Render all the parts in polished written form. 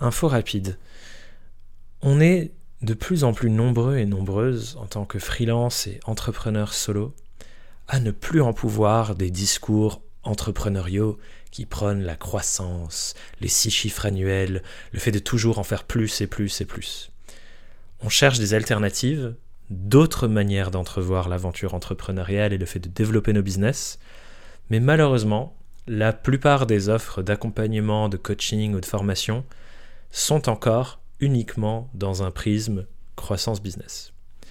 info rapide. On est de plus en plus nombreux et nombreuses en tant que freelance et entrepreneurs solo à ne plus en pouvoir des discours entrepreneuriaux qui prônent la croissance, les 6 chiffres annuels, le fait de toujours en faire plus et plus et plus. On cherche des alternatives, d'autres manières d'entrevoir l'aventure entrepreneuriale et le fait de développer nos business, mais malheureusement, la plupart des offres d'accompagnement, de coaching ou de formation sont encore uniquement dans un prisme croissance business.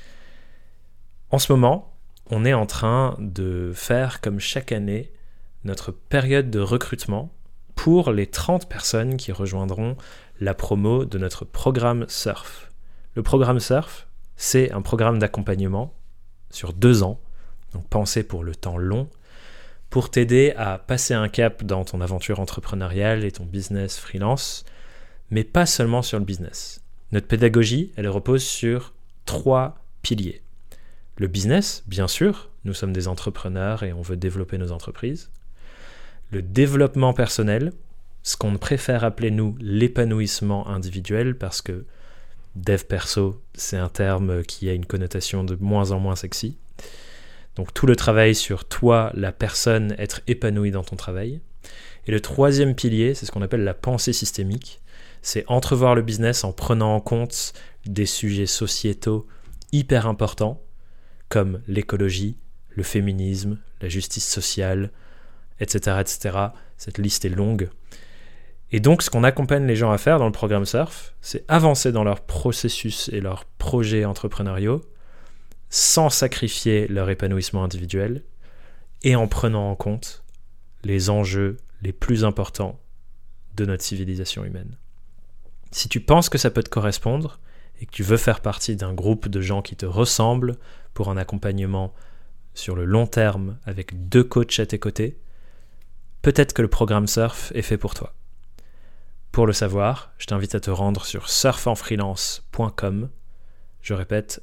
En ce moment, on est en train de faire comme chaque année notre période de recrutement pour les 30 personnes qui rejoindront la promo de notre programme Surf. Le programme Surf, c'est un programme d'accompagnement sur 2 ans, donc pensé pour le temps long, pour t'aider à passer un cap dans ton aventure entrepreneuriale et ton business freelance, mais pas seulement sur le business. Notre pédagogie, elle repose sur 3 piliers. Le business, bien sûr, nous sommes des entrepreneurs et on veut développer nos entreprises. Le développement personnel, ce qu'on préfère appeler nous l'épanouissement individuel, parce que dev perso, c'est un terme qui a une connotation de moins en moins sexy. Donc tout le travail sur toi, la personne, être épanoui dans ton travail. Et le 3e pilier, c'est ce qu'on appelle la pensée systémique. C'est entrevoir le business en prenant en compte des sujets sociétaux hyper importants, comme l'écologie, le féminisme, la justice sociale, etc., etc. Cette liste est longue. Et donc, ce qu'on accompagne les gens à faire dans le programme Surf, c'est avancer dans leur processus et leurs projets entrepreneuriaux sans sacrifier leur épanouissement individuel et en prenant en compte les enjeux les plus importants de notre civilisation humaine. Si tu penses que ça peut te correspondre et que tu veux faire partie d'un groupe de gens qui te ressemblent pour un accompagnement sur le long terme avec 2 coachs à tes côtés, peut-être que le programme Surf est fait pour toi. Pour le savoir, je t'invite à te rendre sur surfenfreelance.com. Je répète,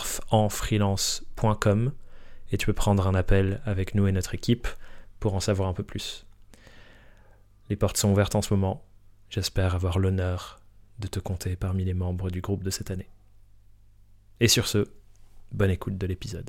surfenfreelance.com, et tu peux prendre un appel avec nous et notre équipe pour en savoir un peu plus. Les portes sont ouvertes en ce moment. J'espère avoir l'honneur de te compter parmi les membres du groupe de cette année. Et sur ce, bonne écoute de l'épisode.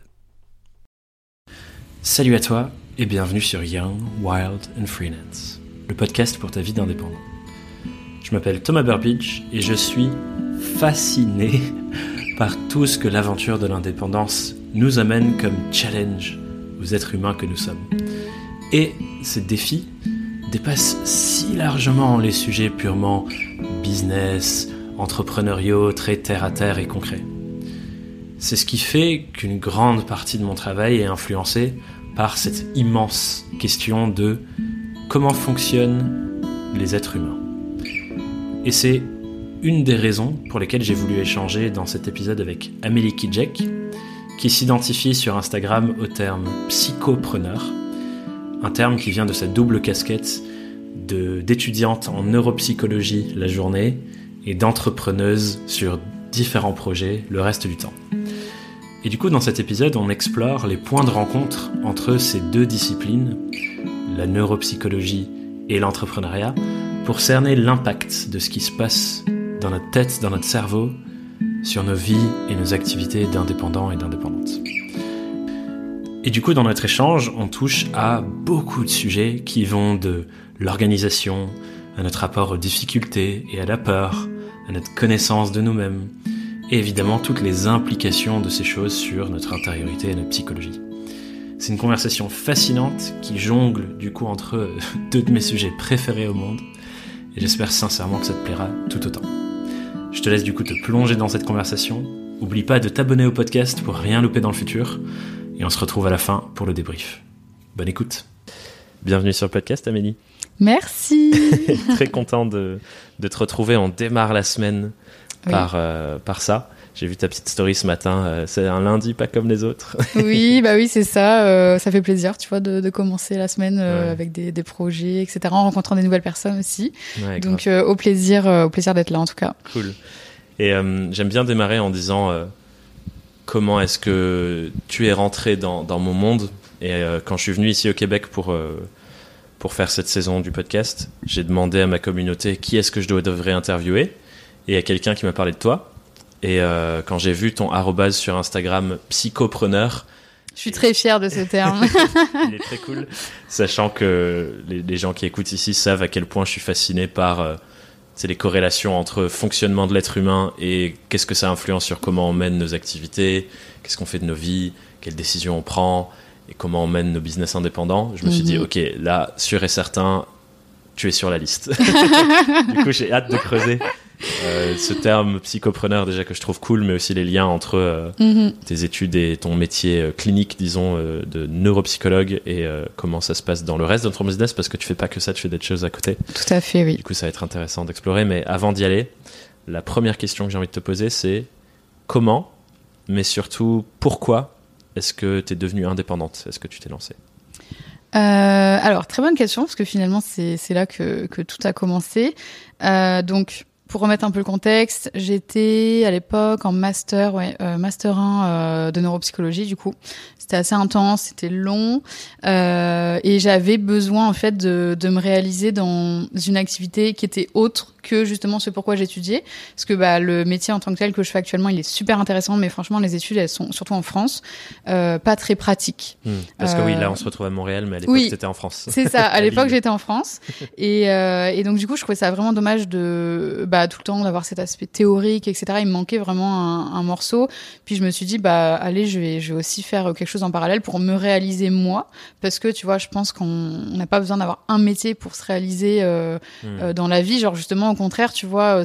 Salut à toi et bienvenue sur Young, Wild and Freelance, le podcast pour ta vie d'indépendant. Je m'appelle Thomas Burbidge et je suis fasciné par tout ce que l'aventure de l'indépendance nous amène comme challenge aux êtres humains que nous sommes. Et ces défis dépassent si largement les sujets purement business, entrepreneuriaux, très terre-à-terre et concrets. C'est ce qui fait qu'une grande partie de mon travail est influencée par cette immense question de comment fonctionnent les êtres humains. Et c'est une des raisons pour lesquelles j'ai voulu échanger dans cet épisode avec Amélie Kijek, qui s'identifie sur Instagram au terme psychopreneur, un terme qui vient de sa double casquette d'étudiante en neuropsychologie la journée et d'entrepreneuse sur différents projets le reste du temps. Et du coup, dans cet épisode, on explore les points de rencontre entre ces 2 disciplines, la neuropsychologie et l'entrepreneuriat, pour cerner l'impact de ce qui se passe dans notre tête, dans notre cerveau, sur nos vies et nos activités d'indépendants et d'indépendantes. Et du coup, dans notre échange, on touche à beaucoup de sujets qui vont de l'organisation, à notre rapport aux difficultés et à la peur, à notre connaissance de nous-mêmes, et évidemment toutes les implications de ces choses sur notre intériorité et notre psychologie. C'est une conversation fascinante qui jongle du coup entre 2 de mes sujets préférés au monde, et j'espère sincèrement que ça te plaira tout autant. Je te laisse du coup te plonger dans cette conversation. Oublie pas de t'abonner au podcast pour rien louper dans le futur, et on se retrouve à la fin pour le débrief. Bonne écoute. Bienvenue sur le podcast, Amélie. Merci. Très content de te retrouver. On démarre la semaine par ça. J'ai vu ta petite story ce matin. C'est un lundi pas comme les autres. Oui, c'est ça. Ça fait plaisir, tu vois, de commencer la semaine avec des projets, etc. En rencontrant des nouvelles personnes aussi. Ouais, donc au plaisir d'être là en tout cas. Cool. Et j'aime bien démarrer en disant comment est-ce que tu es rentré dans mon monde. Et quand je suis venu ici au Québec pour pour faire cette saison du podcast, j'ai demandé à ma communauté qui est-ce que je devrais interviewer, et il y a quelqu'un qui m'a parlé de toi. Et quand j'ai vu ton @ sur Instagram, psychopreneur, je suis très fière de ce terme. Il est très cool, sachant que les gens qui écoutent ici savent à quel point je suis fasciné par les corrélations entre fonctionnement de l'être humain et qu'est-ce que ça influence sur comment on mène nos activités, qu'est-ce qu'on fait de nos vies, quelles décisions on prend et comment on mène nos business indépendants. Je me suis dit, ok, là, sûr et certain, tu es sur la liste. Du coup, j'ai hâte de creuser ce terme psychopreneur déjà que je trouve cool, mais aussi les liens entre tes études et ton métier clinique, disons, de neuropsychologue, et comment ça se passe dans le reste de ton business, parce que tu fais pas que ça, tu fais d'autres choses à côté. Tout à fait, oui. Du coup, ça va être intéressant d'explorer, mais avant d'y aller, la première question que j'ai envie de te poser, c'est comment, mais surtout pourquoi est-ce que tu es devenue indépendante? Est-ce que tu t'es lancée? Alors, très bonne question, parce que finalement, c'est là que tout a commencé. Donc, pour remettre un peu le contexte, j'étais à l'époque en master 1 de neuropsychologie, du coup. C'était assez intense, c'était long, et j'avais besoin en fait de me réaliser dans une activité qui était autre que justement ce pourquoi j'étudiais, parce que le métier en tant que tel que je fais actuellement, il est super intéressant, mais franchement les études, elles sont surtout en France pas très pratiques. Parce que oui, là on se retrouve à Montréal, mais à l'époque oui, t'étais en France. C'est ça, à l'époque j'étais en France, et donc du coup je trouvais ça vraiment dommage de tout le temps d'avoir cet aspect théorique, etc. Il me manquait vraiment un morceau. Puis je me suis dit allez, je vais aussi faire quelque chose en parallèle pour me réaliser moi, parce que tu vois, je pense qu'on n'a pas besoin d'avoir un métier pour se réaliser dans la vie. Genre justement, au contraire, tu vois,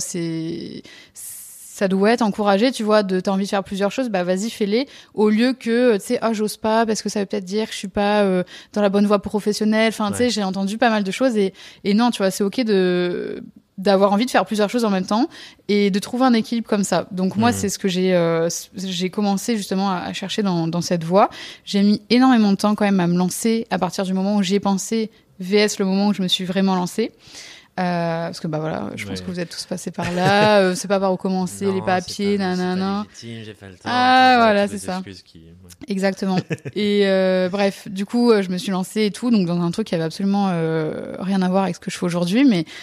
ça doit être encouragé, tu vois, t'as envie de faire plusieurs choses, vas-y, fais-les, au lieu que, tu sais, j'ose pas, parce que ça veut peut-être dire que je suis pas dans la bonne voie professionnelle. Enfin, tu sais, j'ai entendu pas mal de choses, et non, tu vois, c'est ok d'avoir envie de faire plusieurs choses en même temps et de trouver un équilibre comme ça. Donc moi, c'est ce que j'ai commencé justement à chercher dans cette voie. J'ai mis énormément de temps quand même à me lancer à partir du moment où j'y ai pensé, VS le moment où je me suis vraiment lancée. Parce que voilà, je pense que vous êtes tous passés par là. C'est pas par où commencer, non, les papiers, nanana. J'ai pas le temps. Voilà, c'est ça. Exactement. Et bref, du coup, je me suis lancée et tout, donc dans un truc qui avait absolument rien à voir avec ce que je fais aujourd'hui,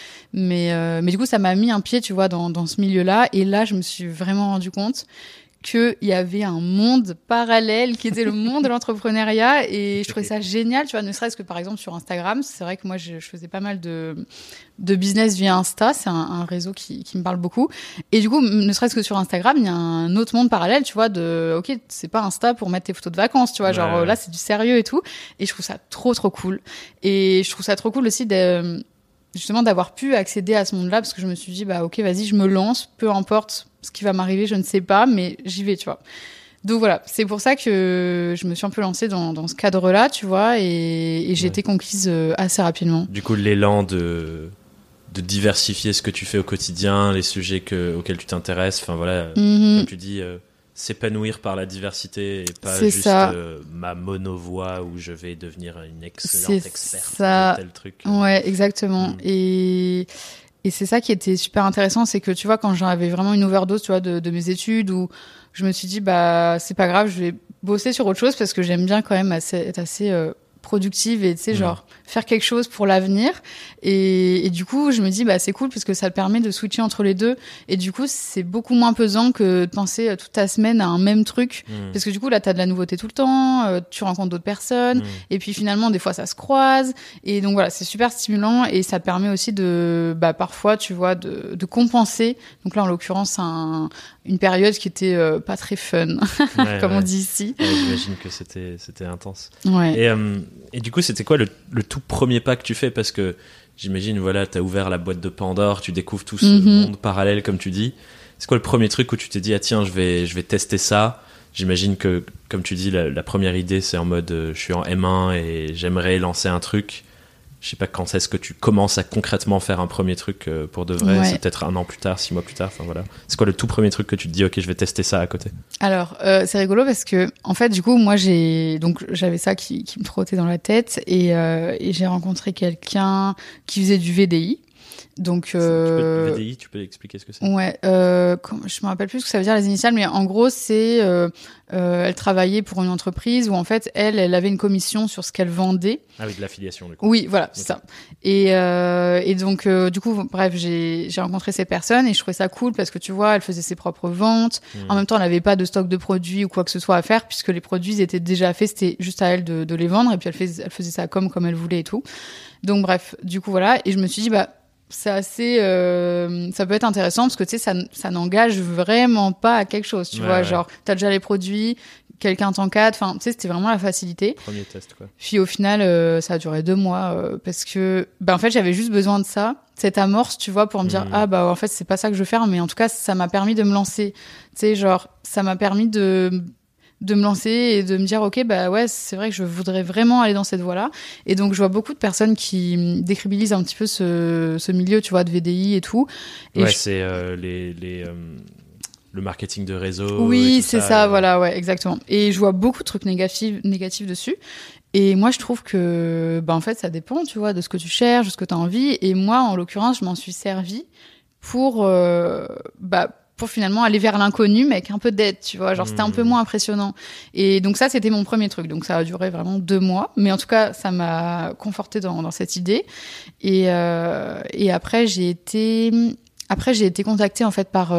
mais du coup, ça m'a mis un pied, tu vois, dans ce milieu-là. Et là, je me suis vraiment rendu compte qu'il y avait un monde parallèle qui était le monde de l'entrepreneuriat, et je trouvais ça génial, tu vois, ne serait-ce que par exemple sur Instagram. C'est vrai que moi je faisais pas mal de business via Insta, c'est un réseau qui me parle beaucoup, et du coup ne serait-ce que sur Instagram il y a un autre monde parallèle, tu vois, ok, c'est pas Insta pour mettre tes photos de vacances, tu vois, genre là c'est du sérieux et tout, et je trouve ça trop cool, et je trouve ça trop cool aussi justement d'avoir pu accéder à ce monde-là, parce que je me suis dit ok, vas-y, je me lance, peu importe ce qui va m'arriver, je ne sais pas, mais j'y vais, tu vois. Donc voilà, c'est pour ça que je me suis un peu lancée dans ce cadre-là, tu vois, et j'ai été conquise assez rapidement. Du coup, l'élan de diversifier ce que tu fais au quotidien, les sujets auxquels tu t'intéresses, enfin voilà, comme tu dis, s'épanouir par la diversité et pas juste ma monovoie où je vais devenir une excellente experte de tel truc. Ouais, exactement. Et c'est ça qui était super intéressant, c'est que tu vois, quand j'avais vraiment une overdose, tu vois, de mes études, où je me suis dit c'est pas grave, je vais bosser sur autre chose, parce que j'aime bien quand même être assez productive et tu sais genre faire quelque chose pour l'avenir, et du coup je me dis c'est cool parce que ça te permet de switcher entre les deux, et du coup c'est beaucoup moins pesant que de penser toute ta semaine à un même truc, parce que du coup là t'as de la nouveauté tout le temps, tu rencontres d'autres personnes, et puis finalement des fois ça se croise, et donc voilà, c'est super stimulant, et ça permet aussi de parfois tu vois de compenser. Donc là en l'occurrence une période qui était pas très fun comme on dit ici. J'imagine que c'était intense. Ouais. Et du coup, c'était quoi le tout premier pas que tu fais? Parce que j'imagine, voilà, t'as ouvert la boîte de Pandore, tu découvres tout ce monde parallèle, comme tu dis. C'est quoi le premier truc où tu t'es dit, tiens, je vais tester ça? J'imagine que, comme tu dis, la première idée, c'est en mode, je suis en M1 et j'aimerais lancer un truc. Je sais pas quand est-ce que tu commences à concrètement faire un premier truc pour de vrai. C'est peut-être 1 an plus tard, 6 mois plus tard. Enfin voilà. C'est quoi le tout premier truc que tu te dis, ok, je vais tester ça à côté? Alors c'est rigolo parce que en fait du coup moi j'avais ça qui me trottait dans la tête, et j'ai rencontré quelqu'un qui faisait du VDI. Donc, VDI, tu peux expliquer ce que c'est? Ouais, je me rappelle plus ce que ça veut dire les initiales, mais en gros, c'est elle travaillait pour une entreprise où en fait, elle avait une commission sur ce qu'elle vendait. Ah oui, de l'affiliation, du coup. Oui, voilà, c'est ça. Et donc, du coup, bref, j'ai rencontré ces personnes et je trouvais ça cool parce que tu vois, elle faisait ses propres ventes. En même temps, elle n'avait pas de stock de produits ou quoi que ce soit à faire puisque les produits ils étaient déjà faits. C'était juste à elle de les vendre et puis elle faisait ça comme elle voulait et tout. Donc, bref, du coup, voilà. Et je me suis dit, bah, c'est assez ça peut être intéressant parce que tu sais ça n'engage vraiment pas à quelque chose, tu vois, genre t'as déjà les produits, quelqu'un t'encadre, enfin tu sais, c'était vraiment la facilité. Premier test, quoi. Puis au final ça a duré 2 mois parce que en fait j'avais juste besoin de ça, cette amorce, tu vois, pour me dire ah bah en fait c'est pas ça que je veux faire, mais en tout cas ça m'a permis de me lancer, tu sais, genre ça m'a permis de me lancer et de me dire ok bah ouais c'est vrai que je voudrais vraiment aller dans cette voie-là. Et donc je vois beaucoup de personnes qui décrédibilisent un petit peu ce milieu, tu vois, de VDI et tout. Et ouais, c'est le marketing de réseau. Oui, c'est ça, voilà, ouais, exactement. Et je vois beaucoup de trucs négatifs dessus. Et moi, je trouve que, en fait, ça dépend, tu vois, de ce que tu cherches, de ce que tu as envie. Et moi, en l'occurrence, je m'en suis servi pour finalement aller vers l'inconnu, mais avec un peu d'aide, tu vois. Genre, c'était un peu moins impressionnant. Et donc ça, c'était mon premier truc. Donc ça a duré vraiment 2 mois. Mais en tout cas, ça m'a confortée dans cette idée. Et après, j'ai été contactée, en fait, par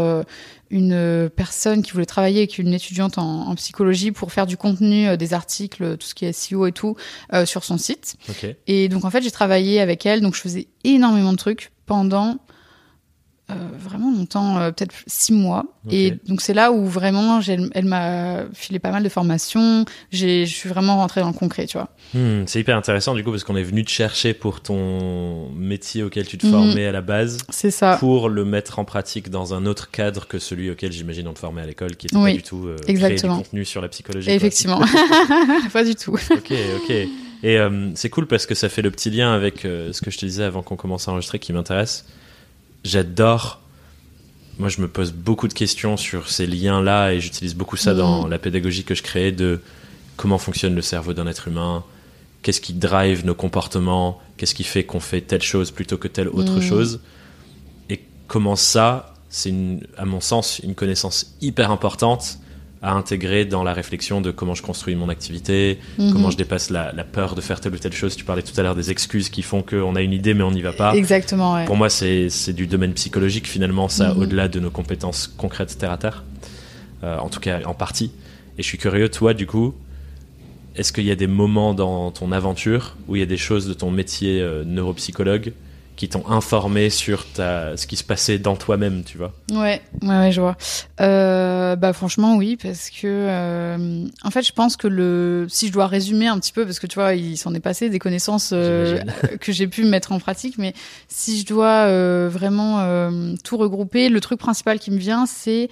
une personne qui voulait travailler avec une étudiante en psychologie pour faire du contenu, des articles, tout ce qui est SEO et tout, sur son site. Okay. Et donc, en fait, j'ai travaillé avec elle. Donc, je faisais énormément de trucs pendant vraiment longtemps, peut-être 6 mois. Okay. Et donc c'est là où vraiment elle m'a filé pas mal de formations. Je suis vraiment rentrée dans le concret, tu vois. C'est hyper intéressant du coup parce qu'on est venu te chercher pour ton métier auquel tu te formais à la base. C'est ça. Pour le mettre en pratique dans un autre cadre que celui auquel j'imagine on te formait à l'école, qui était pas du tout créer du contenu sur la psychologie. Effectivement. Pas du tout. Ok. Et c'est cool parce que ça fait le petit lien avec ce que je te disais avant qu'on commence à enregistrer qui m'intéresse. J'adore. Moi, je me pose beaucoup de questions sur ces liens-là et j'utilise beaucoup ça dans la pédagogie que je crée de comment fonctionne le cerveau d'un être humain, qu'est-ce qui drive nos comportements, qu'est-ce qui fait qu'on fait telle chose plutôt que telle autre chose. Et comment ça, c'est à mon sens une connaissance hyper importante à intégrer dans la réflexion de comment je construis mon activité, comment je dépasse la peur de faire telle ou telle chose. Tu parlais tout à l'heure des excuses qui font qu'on a une idée mais on n'y va pas. Exactement, ouais. Pour moi, c'est du domaine psychologique finalement, ça, au-delà de nos compétences concrètes terre à terre. En tout cas, en partie. Et je suis curieux, toi, du coup, est-ce qu'il y a des moments dans ton aventure où il y a des choses de ton métier neuropsychologue qui t'ont informé sur ce qui se passait dans toi-même, tu vois? Ouais, je vois. Franchement, oui, parce que en fait, je pense que si je dois résumer un petit peu, parce que tu vois, il s'en est passé des connaissances que j'ai pu mettre en pratique, mais si je dois vraiment tout regrouper, le truc principal qui me vient, c'est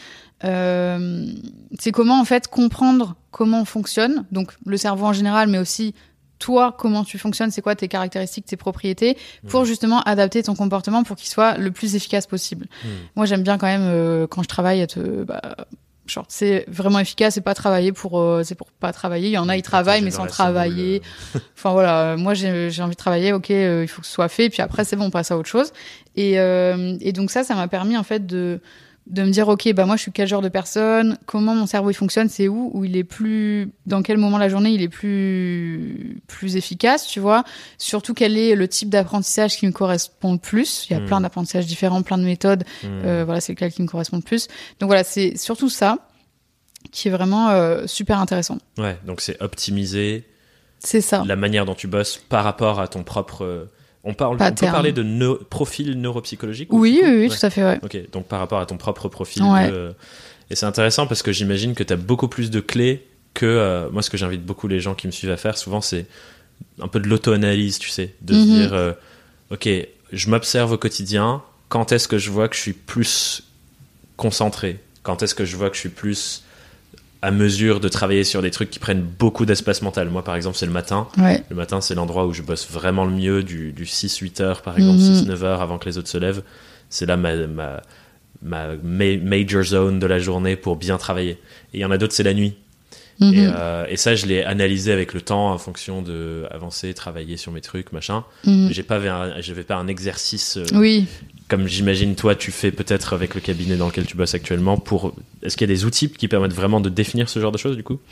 comment en fait comprendre comment on fonctionne, donc le cerveau en général, mais aussi toi, comment tu fonctionnes, c'est quoi tes caractéristiques, tes propriétés, pour justement adapter ton comportement pour qu'il soit le plus efficace possible. Moi, j'aime bien quand même, quand je travaille, être genre, c'est vraiment efficace, c'est pas travailler c'est pour pas travailler. Il y en a, ils travaillent, mais sans travailler. Enfin, voilà. Moi, j'ai envie de travailler, ok, il faut que ce soit fait, puis après, c'est bon, on passe à autre chose. Et donc ça m'a permis, en fait, de me dire, ok, moi, je suis quel genre de personne, comment mon cerveau, il fonctionne, c'est où il est dans quel moment de la journée il est plus efficace, tu vois. Surtout, quel est le type d'apprentissage qui me correspond le plus. Il y a plein d'apprentissages différents, plein de méthodes. Voilà, c'est lequel qui me correspond le plus. Donc voilà, c'est surtout ça qui est vraiment super intéressant. Ouais, donc c'est optimiser. C'est ça. La manière dont tu bosses par rapport à ton propre... On peut parler de profil neuropsychologique? Oui, tout à fait, ouais. Ok, donc par rapport à ton propre profil. Ouais. Et c'est intéressant parce que j'imagine que tu as beaucoup plus de clés que... moi, ce que j'invite beaucoup les gens qui me suivent à faire, souvent, c'est un peu de l'auto-analyse, tu sais. De se dire, ok, je m'observe au quotidien. Quand est-ce que je vois que je suis plus concentré? Quand est-ce que je vois que je suis plus à mesure de travailler sur des trucs qui prennent beaucoup d'espace mental? Moi, par exemple, c'est le matin. Ouais. Le matin, c'est l'endroit où je bosse vraiment le mieux, du 6-8 heures, par exemple, 6-9 heures avant que les autres se lèvent. C'est là ma major zone de la journée pour bien travailler. Et il y en a d'autres, c'est la nuit. Et ça, je l'ai analysé avec le temps en fonction de avancer, travailler sur mes trucs, machin. Mhm. Mais j'avais pas un exercice Oui. comme j'imagine toi tu fais peut-être avec le cabinet dans lequel tu bosses actuellement. Est-ce qu'il y a des outils qui permettent vraiment de définir ce genre de choses du coup?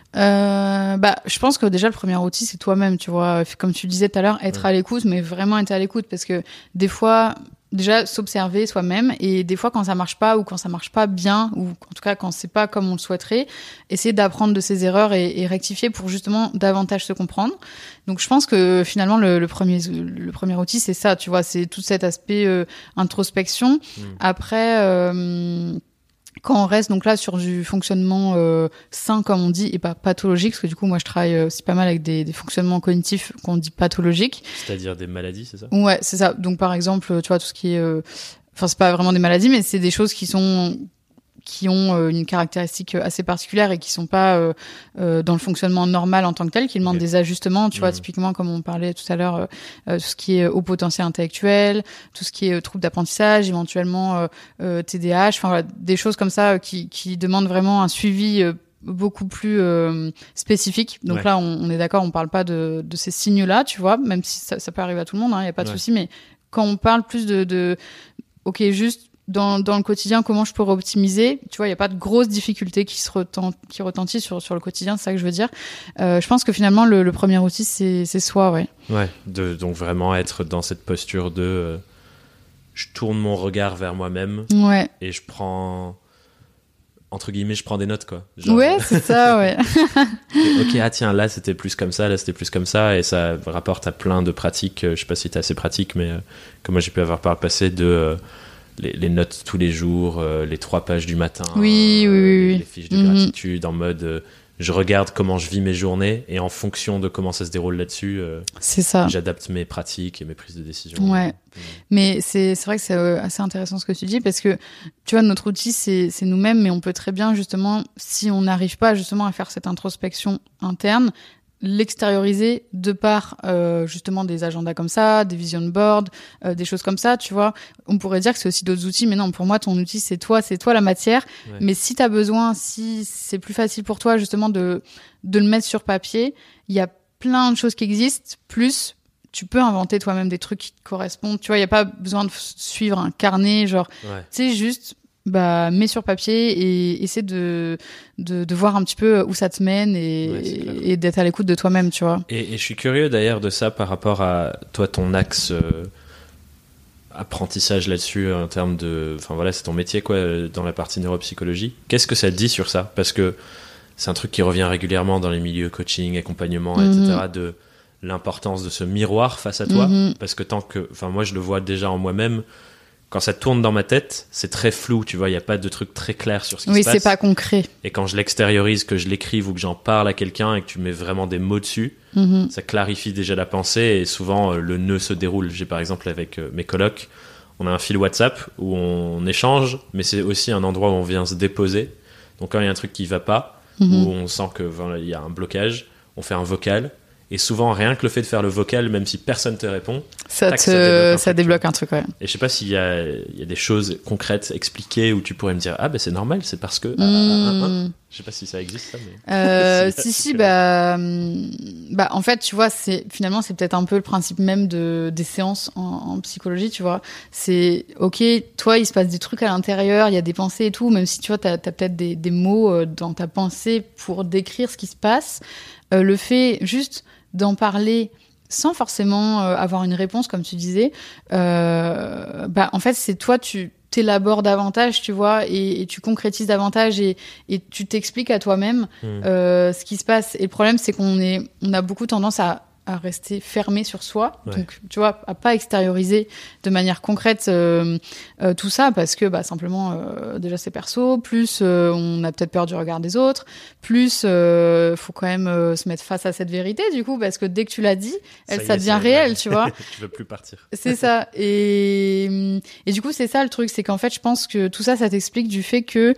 Je pense que déjà le premier outil c'est toi-même, tu vois, comme tu disais tout à l'heure, être à l'écoute, mais vraiment être à l'écoute, parce que des fois déjà s'observer soi-même, et des fois quand ça marche pas ou quand ça marche pas bien, ou en tout cas quand c'est pas comme on le souhaiterait, essayer d'apprendre de ses erreurs et rectifier pour justement davantage se comprendre. Donc je pense que finalement le premier outil c'est ça, tu vois, c'est tout cet aspect introspection. Après quand on reste donc là sur du fonctionnement sain comme on dit, et pas pathologique, parce que du coup moi je travaille aussi pas mal avec des fonctionnements cognitifs qu'on dit pathologiques. C'est-à-dire des maladies, c'est ça? Ouais, c'est ça. Donc par exemple, tu vois, tout ce qui est enfin c'est pas vraiment des maladies, mais c'est des choses qui ont une caractéristique assez particulière et qui sont pas dans le fonctionnement normal en tant que tel, qui demandent des ajustements, tu vois, typiquement comme on parlait tout à l'heure, tout ce qui est haut potentiel intellectuel, tout ce qui est trouble d'apprentissage, éventuellement TDAH, enfin voilà, des choses comme ça qui demandent vraiment un suivi beaucoup plus spécifique. Donc là, on est d'accord, on parle pas de ces signes-là, tu vois, même si ça peut arriver à tout le monde, hein, y a pas de souci, mais quand on parle plus de ok, juste dans le quotidien, comment je pourrais optimiser, tu vois, il n'y a pas de grosses difficultés qui retentissent sur le quotidien, c'est ça que je veux dire. Je pense que finalement, le premier outil, c'est soi, ouais. Ouais, donc vraiment être dans cette posture de je tourne mon regard vers moi-même et je prends, entre guillemets, je prends des notes, quoi. Genre, ouais, c'est ça, ouais. ok, tiens, là c'était plus comme ça, là c'était plus comme ça, et ça rapporte à plein de pratiques. Je sais pas si t'es assez pratique, mais comme moi j'ai pu avoir par le passé les notes tous les jours, les 3 pages du matin, les fiches de gratitude en mode je regarde comment je vis mes journées et en fonction de comment ça se déroule là-dessus, c'est ça. J'adapte mes pratiques et mes prises de décision. Ouais. Mais c'est vrai que c'est assez intéressant ce que tu dis, parce que tu vois, notre outil c'est nous-mêmes, mais on peut très bien justement, si on n'arrive pas justement à faire cette introspection interne, l'extérioriser de par justement des agendas comme ça, des vision boards, des choses comme ça, tu vois. On pourrait dire que c'est aussi d'autres outils, mais non, pour moi ton outil c'est toi la matière. Mais si t'as besoin, si c'est plus facile pour toi justement de le mettre sur papier, il y a plein de choses qui existent, plus tu peux inventer toi-même des trucs qui te correspondent, tu vois. Il y a pas besoin de suivre un carnet, genre tu sais, juste mets sur papier et essaie de voir un petit peu où ça te mène et d'être à l'écoute de toi-même, tu vois. Et je suis curieux d'ailleurs de ça par rapport à toi, ton axe apprentissage là-dessus en termes de, enfin voilà, c'est ton métier quoi, dans la partie neuropsychologie. Qu'est-ce que ça te dit sur ça? Parce que c'est un truc qui revient régulièrement dans les milieux coaching, accompagnement, etc., de l'importance de ce miroir face à toi, parce que enfin moi je le vois déjà en moi-même. Quand ça tourne dans ma tête, c'est très flou, tu vois, il n'y a pas de truc très clair sur ce qui se passe. Oui, c'est pas concret. Et quand je l'extériorise, que je l'écrive ou que j'en parle à quelqu'un et que tu mets vraiment des mots dessus, ça clarifie déjà la pensée et souvent le nœud se déroule. J'ai par exemple avec mes colocs, on a un fil WhatsApp où on échange, mais c'est aussi un endroit où on vient se déposer. Donc quand il y a un truc qui ne va pas, où on sent qu'il y a un blocage, on fait un vocal. Et souvent, rien que le fait de faire le vocal, même si personne te répond, ça débloque un truc, ouais. Et je sais pas s'il y a des choses concrètes, expliquées, où tu pourrais me dire, ah ben c'est normal, c'est parce que... Je sais pas si ça existe, ça, mais... si, en fait, tu vois, finalement, c'est peut-être un peu le principe même des séances en psychologie, tu vois. C'est, ok, toi, il se passe des trucs à l'intérieur, il y a des pensées et tout, même si, tu vois, t'as peut-être des mots dans ta pensée pour décrire ce qui se passe. Le fait juste d'en parler sans forcément avoir une réponse, comme tu disais, en fait, c'est toi, tu t'élabores davantage, tu vois, et tu concrétises davantage et tu t'expliques à toi-même ce qui se passe. Et le problème, c'est on a beaucoup tendance à rester fermé sur soi, donc tu vois, à pas extérioriser de manière concrète tout ça, parce que simplement déjà c'est perso, plus on a peut-être peur du regard des autres, plus faut quand même se mettre face à cette vérité du coup, parce que dès que tu l'as dit, ça devient réel, tu vois. Tu veux plus partir. C'est ça, et du coup c'est ça le truc, c'est qu'en fait je pense que tout ça t'explique du fait que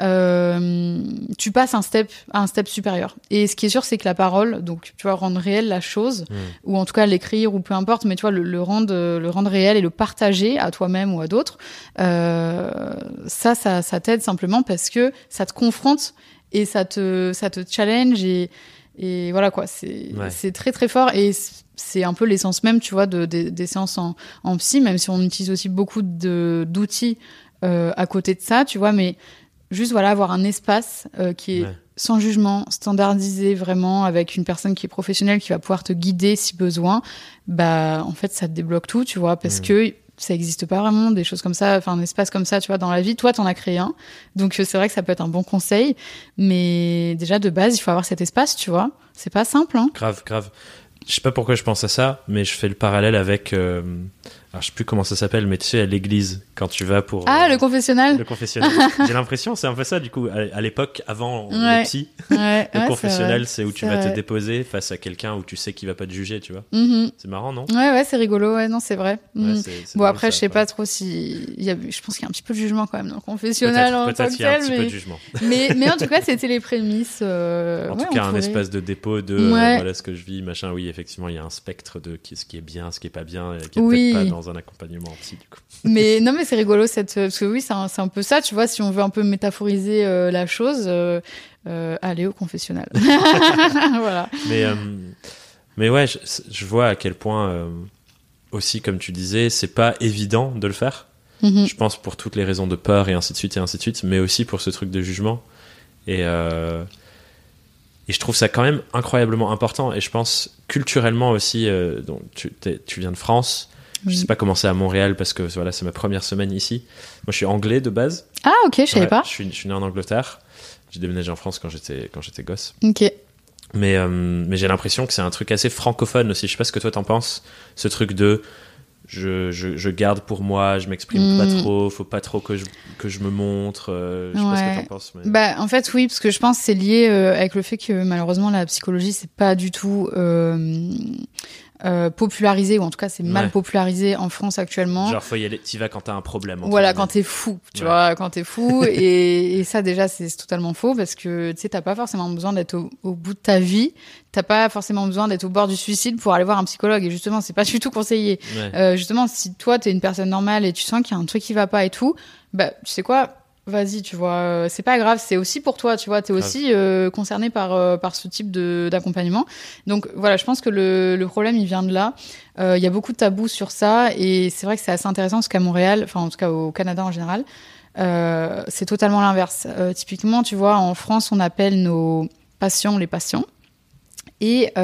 tu passes à un step supérieur. Et ce qui est sûr, c'est que la parole, donc tu vois, rendre réelle la chose, ou en tout cas l'écrire ou peu importe, mais tu vois, le rendre réel et le partager à toi-même ou à d'autres, ça t'aide simplement parce que ça te confronte et ça te challenge et voilà quoi, c'est très très fort et c'est un peu l'essence même, tu vois, des séances en psy, même si on utilise aussi beaucoup d'outils à côté de ça, tu vois, mais juste voilà, avoir un espace qui est sans jugement, standardisé vraiment, avec une personne qui est professionnelle, qui va pouvoir te guider si besoin, bah en fait ça te débloque tout, tu vois, parce que ça existe pas vraiment des choses comme ça, enfin un espace comme ça, tu vois, dans la vie. Toi, t'en as créé un, donc c'est vrai que ça peut être un bon conseil, mais déjà de base, il faut avoir cet espace, tu vois. C'est pas simple, hein. Grave. Je sais pas pourquoi je pense à ça, mais je fais le parallèle avec... alors je sais plus comment ça s'appelle, mais tu sais, à l'église, quand tu vas pour... le confessionnal. Le confessionnal. J'ai l'impression, c'est un peu ça, du coup, à l'époque, avant les psys, le confessionnal, c'est où tu vas te déposer face à quelqu'un où tu sais qu'il va pas te juger, tu vois. C'est marrant, non ? Ouais, c'est rigolo, ouais, non, c'est vrai. C'est bon, après, ça, je sais pas trop si... je pense qu'il y a un petit peu de jugement quand même dans le confessionnal en tant que tel. Peut-être qu'il y a un petit peu de jugement. mais en tout cas, c'était les prémices. En tout cas, un espace de dépôt de voilà ce que je vis, machin. Oui, effectivement, il y a un spectre de ce qui est bien, ce qui est pas bien, qui est peut-être pas dans un accompagnement psy, du coup. Mais non, mais c'est rigolo parce que oui, c'est un peu ça, tu vois, si on veut un peu métaphoriser la chose, aller au confessionnal. Voilà. Mais ouais, je vois à quel point aussi, comme tu disais, c'est pas évident de le faire. Je pense pour toutes les raisons de peur et ainsi de suite, mais aussi pour ce truc de jugement. Et je trouve ça quand même incroyablement important. Et je pense culturellement aussi, donc tu viens de France. Je sais pas comment c'est à Montréal parce que voilà, c'est ma première semaine ici. Moi, je suis anglais de base. Ah, ok, je savais pas. Je suis né en Angleterre. J'ai déménagé en France quand j'étais gosse. Ok. Mais j'ai l'impression que c'est un truc assez francophone aussi. Je sais pas ce que toi t'en penses. Ce truc de je garde pour moi, je m'exprime pas trop, faut pas trop que je me montre. Je sais pas ce que t'en penses. Mais... Bah, en fait, oui, parce que je pense que c'est lié avec le fait que malheureusement la psychologie c'est pas du tout popularisé, ou en tout cas c'est mal popularisé en France actuellement. Genre faut y aller, t'y vas quand t'as un problème. Voilà, quand t'es fou, tu vois, quand t'es fou et ça déjà c'est totalement faux parce que tu sais t'as pas forcément besoin d'être au bout de ta vie, t'as pas forcément besoin d'être au bord du suicide pour aller voir un psychologue et justement c'est pas du tout conseillé. Justement si toi t'es une personne normale et tu sens qu'il y a un truc qui va pas et tout, bah tu sais quoi, vas-y, tu vois, c'est pas grave, c'est aussi pour toi, tu vois, t'es aussi concerné par ce type d'accompagnement. Donc voilà, je pense que le problème il vient de là. Il y a beaucoup de tabous sur ça et c'est vrai que c'est assez intéressant parce qu'à Montréal, enfin en tout cas au Canada en général, c'est totalement l'inverse. Typiquement, tu vois, en France, on appelle nos patients les patients. Et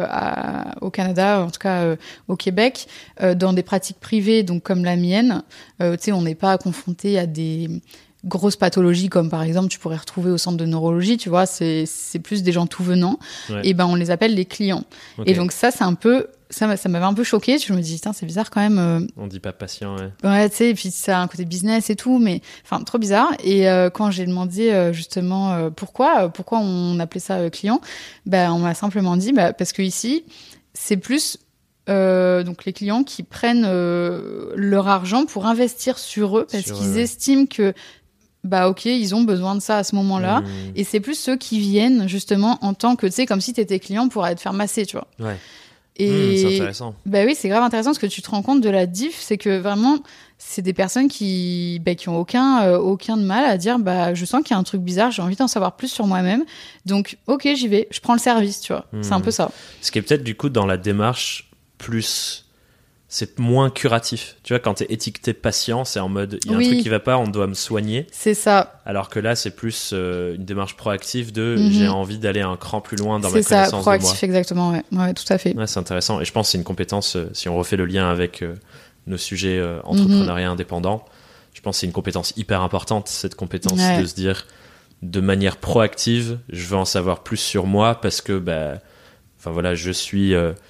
au Canada, en tout cas au Québec, dans des pratiques privées, donc comme la mienne, tu sais, on n'est pas confronté à des grosses pathologies comme par exemple tu pourrais retrouver au centre de neurologie, tu vois, c'est plus des gens tout venant. Et ben on les appelle les clients. Et donc ça c'est un peu ça m'avait un peu choquée, je me dis putain c'est bizarre quand même. On dit pas patient, ouais, tu sais, et puis ça a un côté business et tout, mais enfin trop bizarre. Et quand j'ai demandé justement pourquoi on appelait ça client, ben on m'a simplement dit parce que ici c'est plus donc les clients qui prennent leur argent pour investir sur eux parce qu'ils estiment que bah ok, ils ont besoin de ça à ce moment-là. Et c'est plus ceux qui viennent justement en tant que, tu sais, comme si t'étais client pour aller te faire masser, tu vois. Ouais. Et c'est intéressant. Bah oui, c'est grave intéressant parce que tu te rends compte de la diff, c'est que vraiment, c'est des personnes qui ont aucun de mal à dire, bah je sens qu'il y a un truc bizarre, j'ai envie d'en savoir plus sur moi-même. Donc ok, j'y vais, je prends le service, tu vois. C'est un peu ça. Ce qui est peut-être du coup dans la démarche plus... C'est moins curatif. Tu vois, quand t'es étiqueté patient, c'est en mode, il y a un truc qui va pas, on doit me soigner. C'est ça. Alors que là, c'est plus une démarche proactive de j'ai envie d'aller un cran plus loin dans ma connaissance de moi. C'est ça, proactif, exactement, ouais, tout à fait. Ouais, c'est intéressant. Et je pense que c'est une compétence, si on refait le lien avec nos sujets entrepreneuriat indépendant, je pense que c'est une compétence hyper importante, cette compétence de se dire, de manière proactive, je veux en savoir plus sur moi parce que, enfin voilà, je suis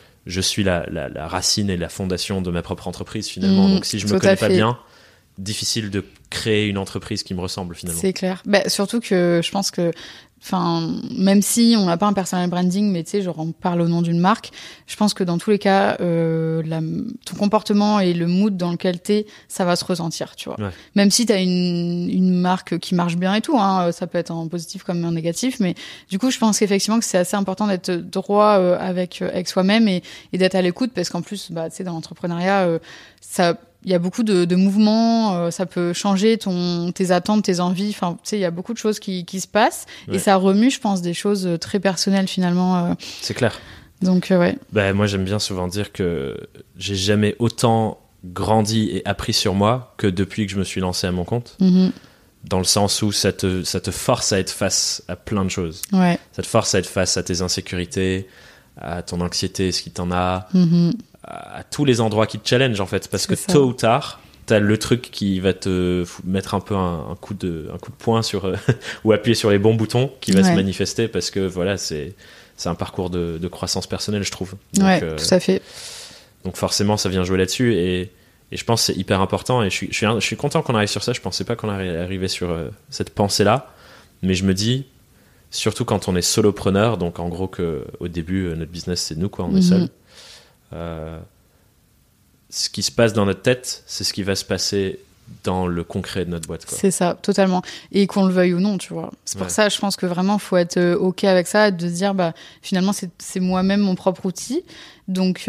la racine et la fondation de ma propre entreprise finalement. Donc si je me connais pas bien, difficile de créer une entreprise qui me ressemble finalement. C'est clair. Surtout que je pense que, enfin, même si on n'a pas un personal branding, mais tu sais, genre on parle au nom d'une marque, je pense que dans tous les cas, ton comportement et le mood dans lequel t'es, ça va se ressentir, tu vois. Ouais. Même si t'as une marque qui marche bien et tout, hein, ça peut être en positif comme en négatif, mais du coup, je pense qu'effectivement que c'est assez important d'être droit avec soi-même et d'être à l'écoute, parce qu'en plus, tu sais, dans l'entrepreneuriat, il y a beaucoup de mouvements, ça peut changer tes attentes, tes envies. Enfin, tu sais, il y a beaucoup de choses qui se passent et ça remue, je pense, des choses très personnelles finalement. C'est clair. Donc, ouais. Moi, j'aime bien souvent dire que j'ai jamais autant grandi et appris sur moi que depuis que je me suis lancé à mon compte. Dans le sens où ça te force à être face à plein de choses. Ouais. Ça te force à être face à tes insécurités, à ton anxiété, ce qui t'en a, à tous les endroits qui te challenge en fait. Parce que tôt ou tard, t'as le truc qui va te mettre un peu un coup de poing sur ou appuyer sur les bons boutons qui va se manifester parce que voilà, c'est un parcours de croissance personnelle, je trouve. Donc, tout à fait. Donc forcément, ça vient jouer là-dessus et je pense que c'est hyper important et je suis content qu'on arrive sur ça. Je pensais pas qu'on allait arriver sur cette pensée-là, mais je me dis, surtout quand on est solopreneur, donc en gros au début, notre business c'est nous, quoi, on est seul. Ce qui se passe dans notre tête, c'est ce qui va se passer dans le concret de notre boîte, quoi. C'est ça, totalement. Et qu'on le veuille ou non, tu vois. C'est pour ça, je pense que vraiment, faut être OK avec ça, de se dire, finalement, c'est moi-même mon propre outil. Donc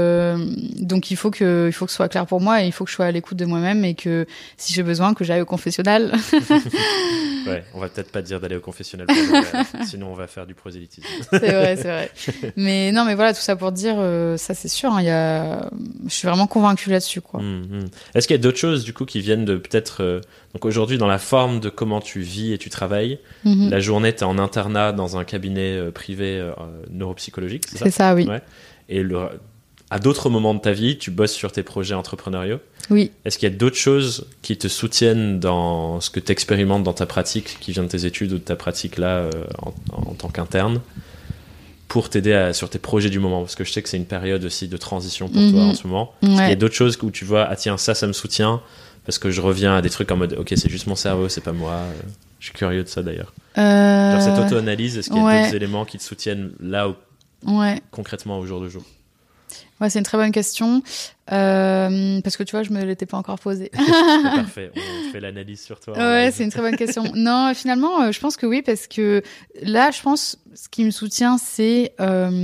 il faut que ce soit clair pour moi et il faut que je sois à l'écoute de moi-même et que si j'ai besoin, que j'aille au confessionnal. Ouais, on va peut-être pas dire d'aller au confessionnal, sinon on va faire du prosélytisme. C'est vrai. Mais non, mais voilà, tout ça pour dire, ça c'est sûr, je suis vraiment convaincue là-dessus, quoi. Est-ce qu'il y a d'autres choses du coup qui viennent de peut-être donc aujourd'hui dans la forme de comment tu vis et tu travailles, la journée t'es en internat dans un cabinet privé neuropsychologique, c'est ça? C'est ça, oui. Ouais. Et à d'autres moments de ta vie, tu bosses sur tes projets entrepreneuriaux. Oui. Est-ce qu'il y a d'autres choses qui te soutiennent dans ce que tu expérimentes dans ta pratique, qui vient de tes études ou de ta pratique là en tant qu'interne, pour t'aider sur tes projets du moment? Parce que je sais que c'est une période aussi de transition pour toi en ce moment. Est-ce qu'il y a d'autres choses où tu vois, tiens, ça me soutient, parce que je reviens à des trucs en mode, ok, c'est juste mon cerveau, c'est pas moi. Je suis curieux de ça d'ailleurs. Genre cette auto-analyse, est-ce qu'il y a d'autres éléments qui te soutiennent là où concrètement au jour le jour? Ouais, c'est une très bonne question parce que tu vois, je me l'étais pas encore posée. Parfait, on fait l'analyse sur toi. Ouais, c'est une très bonne question. Non, finalement, je pense que oui, parce que là, je pense, ce qui me soutient, c'est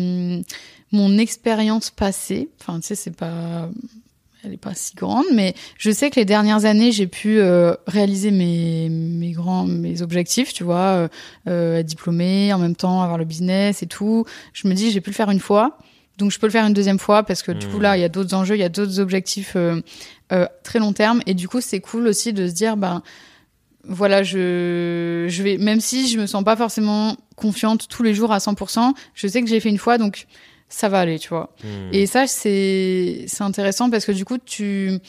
mon expérience passée. Enfin, tu sais, elle est pas si grande, mais je sais que les dernières années, j'ai pu réaliser mes objectifs, tu vois, être diplômée, en même temps avoir le business et tout. Je me dis, j'ai pu le faire une fois, donc je peux le faire une deuxième fois parce que du coup là, il y a d'autres enjeux, il y a d'autres objectifs très long terme, et du coup c'est cool aussi de se dire, voilà, je vais, même si je me sens pas forcément confiante tous les jours à 100%, je sais que j'ai fait une fois, donc ça va aller, tu vois. Et ça, c'est intéressant parce que du coup, tu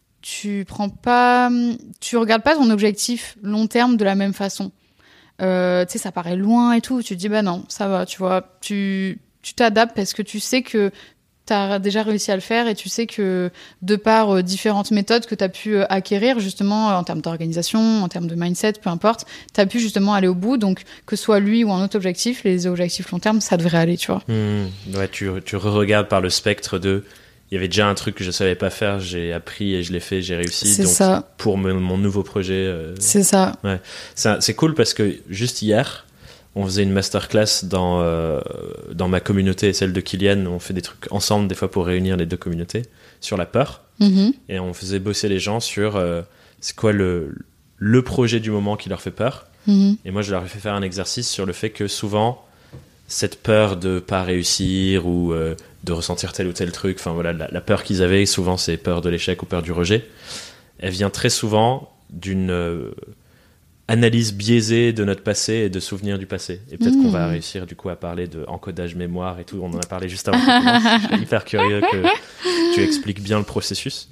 regardes pas ton objectif long terme de la même façon. Tu sais, ça paraît loin et tout. Tu te dis, non, ça va, tu vois. Tu t'adaptes parce que tu sais que t'as déjà réussi à le faire et tu sais que de par différentes méthodes que t'as pu acquérir justement en termes d'organisation, en termes de mindset, peu importe, t'as pu justement aller au bout. Donc que ce soit lui ou un autre objectif, les objectifs long terme, ça devrait aller, tu vois. Ouais, tu regardes par le spectre de, il y avait déjà un truc que je savais pas faire, j'ai appris et je l'ai fait, j'ai réussi. C'est donc ça. Pour mon nouveau projet. C'est ça. Ouais, c'est cool parce que juste hier, on faisait une masterclass dans ma communauté et celle de Kylian. On fait des trucs ensemble des fois pour réunir les deux communautés sur la peur. Et on faisait bosser les gens sur c'est quoi le projet du moment qui leur fait peur. Et moi, je leur ai fait faire un exercice sur le fait que souvent, cette peur de pas réussir ou de ressentir tel ou tel truc, enfin voilà, la peur qu'ils avaient, souvent c'est peur de l'échec ou peur du rejet, elle vient très souvent d'une analyse biaisée de notre passé et de souvenirs du passé. Et peut-être qu'on va réussir du coup à parler de encodage mémoire et tout. On en a parlé juste avant. Je suis hyper curieux que tu expliques bien le processus.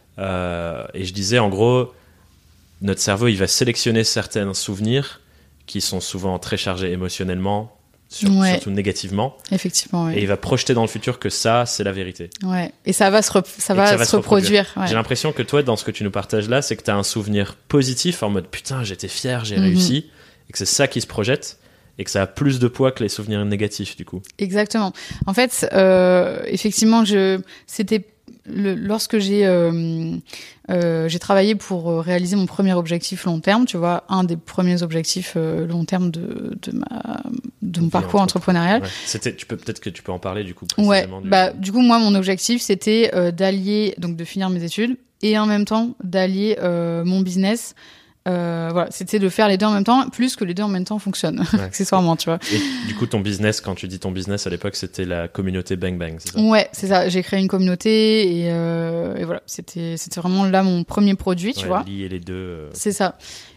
Et je disais en gros, notre cerveau il va sélectionner certains souvenirs qui sont souvent très chargés émotionnellement, surtout négativement. Effectivement, ouais. Et il va projeter dans le futur que ça, c'est la vérité. Ouais. Et ça va se reproduire. Ouais. J'ai l'impression que toi, dans ce que tu nous partages là, c'est que tu as un souvenir positif en mode putain, j'étais fier, j'ai réussi, et que c'est ça qui se projette, et que ça a plus de poids que les souvenirs négatifs, du coup. Exactement. En fait, effectivement, lorsque j'ai travaillé pour réaliser mon premier objectif long terme, tu vois, un des premiers objectifs long terme de mon parcours entrepreneurial. Ouais. Peut-être que tu peux en parler du coup précisément. Ouais. Du coup, moi, mon objectif, c'était de finir mes études et en même temps d'allier mon business. Voilà, c'était de faire les deux en même temps, plus que les deux en même temps fonctionnent, accessoirement, tu vois. Et du coup, ton business, quand tu dis ton business à l'époque, c'était la communauté Bang Bang, c'est ça? Ouais, c'est ça. J'ai créé une communauté et voilà, c'était vraiment là mon premier produit, tu vois. Lier les deux. C'est ça.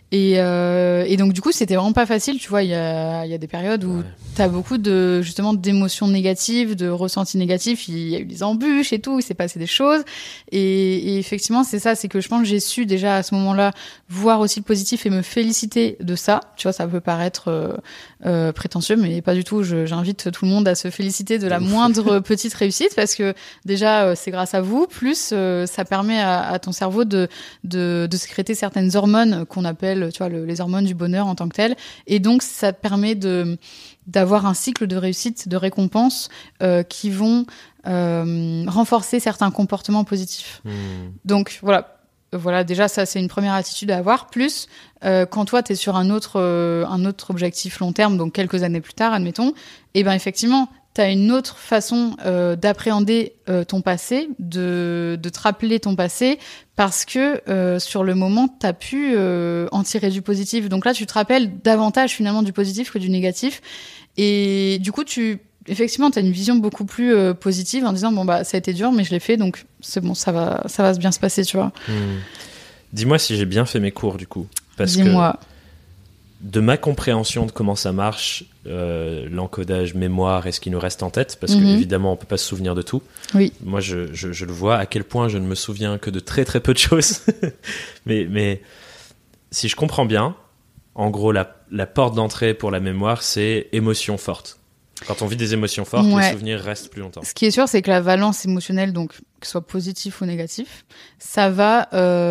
Et donc du coup, c'était vraiment pas facile, tu vois. Il y a des périodes où t'as beaucoup justement d'émotions négatives, de ressentis négatifs. Il y a eu des embûches et tout. Il s'est passé des choses. Et effectivement, c'est ça. C'est que je pense que j'ai su déjà à ce moment-là voir aussi le positif et me féliciter de ça. Tu vois, ça peut paraître prétentieux, mais pas du tout. J'invite tout le monde à se féliciter de la moindre petite réussite parce que déjà, c'est grâce à vous. Plus, ça permet à ton cerveau de sécréter certaines hormones qu'on appelle, tu vois, les hormones du bonheur en tant que telles. Et donc, ça te permet d'avoir un cycle de réussite, de récompense qui vont renforcer certains comportements positifs. Donc, voilà, déjà, ça, c'est une première attitude à avoir. Plus, quand toi, t'es sur un autre objectif long terme, donc quelques années plus tard, admettons, et ben effectivement, t'as une autre façon d'appréhender ton passé, de te rappeler ton passé, parce que sur le moment, t'as pu en tirer du positif. Donc là, tu te rappelles davantage finalement du positif que du négatif. Et du coup, effectivement, t'as une vision beaucoup plus positive en disant bon bah ça a été dur, mais je l'ai fait, donc c'est bon, ça va bien se passer, tu vois. Dis-moi si j'ai bien fait mes cours du coup, parce Dis-moi. Que de ma compréhension de comment ça marche, l'encodage mémoire et ce qui nous reste en tête, parce qu'évidemment on peut pas se souvenir de tout. Oui. Moi je le vois à quel point je ne me souviens que de très très peu de choses. mais si je comprends bien, en gros la porte d'entrée pour la mémoire c'est émotion forte. Quand on vit des émotions fortes, les souvenirs restent plus longtemps. Ce qui est sûr, c'est que la valence émotionnelle, donc que ce soit positif ou négatif, ça va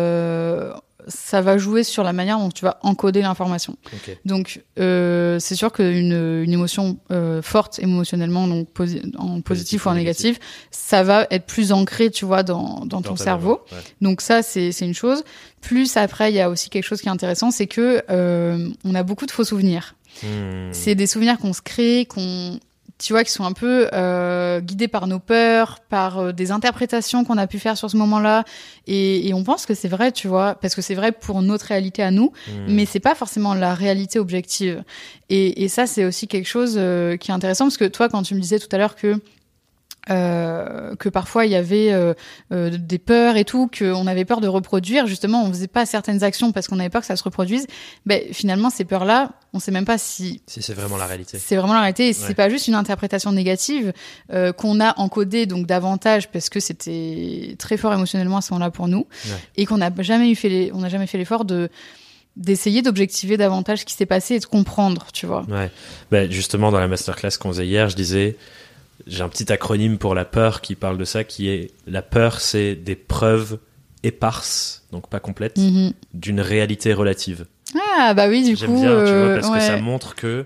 jouer sur la manière dont tu vas encoder l'information. Okay. Donc, c'est sûr qu'une émotion forte émotionnellement, donc en positif ou en négatif, ça va être plus ancré, tu vois, dans ton cerveau. Ouais. Donc ça, c'est une chose. Plus après, il y a aussi quelque chose qui est intéressant, c'est que on a beaucoup de faux souvenirs. C'est des souvenirs qu'on se crée, tu vois, qui sont un peu guidés par nos peurs, par des interprétations qu'on a pu faire sur ce moment-là, et on pense que c'est vrai, tu vois, parce que c'est vrai pour notre réalité à nous, mais c'est pas forcément la réalité objective. Et ça, c'est aussi quelque chose qui est intéressant, parce que toi, quand tu me disais tout à l'heure que parfois il y avait des peurs et tout, qu'on avait peur de reproduire, justement on faisait pas certaines actions parce qu'on avait peur que ça se reproduise, finalement ces peurs-là, on sait même pas si c'est vraiment la réalité. C'est vraiment la réalité, et c'est pas juste une interprétation négative qu'on a encodée donc davantage parce que c'était très fort émotionnellement à ce moment-là pour nous, et qu'on n'a jamais fait l'effort d'essayer d'objectiver davantage ce qui s'est passé et de comprendre, tu vois. Justement dans la masterclass qu'on faisait hier, je disais j'ai un petit acronyme pour la peur qui parle de ça, qui est la peur, c'est des preuves éparses, donc pas complètes, d'une réalité relative. Ah bah oui, du J'aime coup, bien, tu vois, parce que ça montre que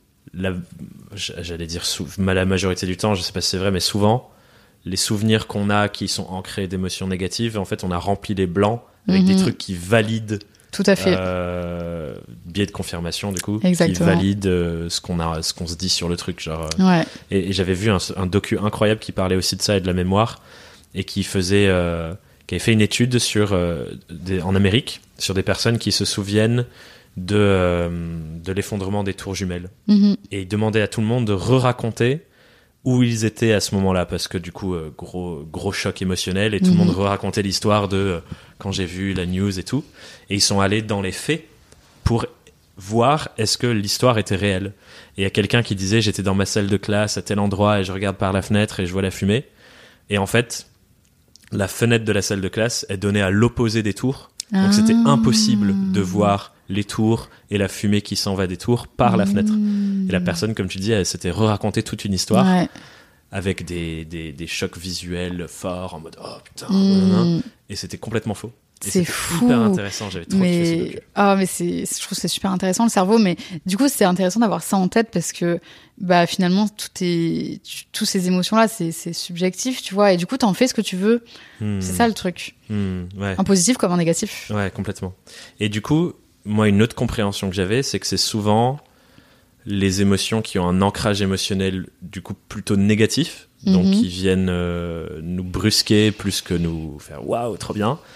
j'allais dire la majorité du temps, je sais pas si c'est vrai, mais souvent les souvenirs qu'on a qui sont ancrés d'émotions négatives, en fait, on a rempli les blancs avec des trucs qui valident. Tout à fait. Biais de confirmation, du coup, exactement. qui valide ce qu'on se dit sur le truc. Genre, et j'avais vu un docu incroyable qui parlait aussi de ça et de la mémoire, et qui avait fait une étude en Amérique sur des personnes qui se souviennent de l'effondrement des tours jumelles. Et il demandait à tout le monde de re-raconter où ils étaient à ce moment-là, parce que du coup gros choc émotionnel, et tout le monde racontait l'histoire de quand j'ai vu la news et tout, et ils sont allés dans les faits pour voir est-ce que l'histoire était réelle. Et il y a quelqu'un qui disait j'étais dans ma salle de classe à tel endroit et je regarde par la fenêtre et je vois la fumée, et en fait la fenêtre de la salle de classe est donnée à l'opposé des tours, donc c'était impossible de voir les tours et la fumée qui s'en va des tours par la fenêtre. Et la personne, comme tu dis, elle s'était re-raconté toute une histoire avec des chocs visuels forts en mode oh putain, et c'était complètement faux. Et c'est fou. Hyper intéressant, j'avais trop kiffé ce docu. Je trouve que c'est super intéressant le cerveau, mais du coup c'est intéressant d'avoir ça en tête parce que finalement tous ces émotions-là c'est subjectif, tu vois, et du coup t'en fais ce que tu veux. C'est ça le truc. En positif comme en négatif. Ouais, complètement. Et du coup, moi une autre compréhension que j'avais, c'est que c'est souvent les émotions qui ont un ancrage émotionnel du coup plutôt négatif, donc qui viennent nous brusquer plus que nous faire waouh trop bien,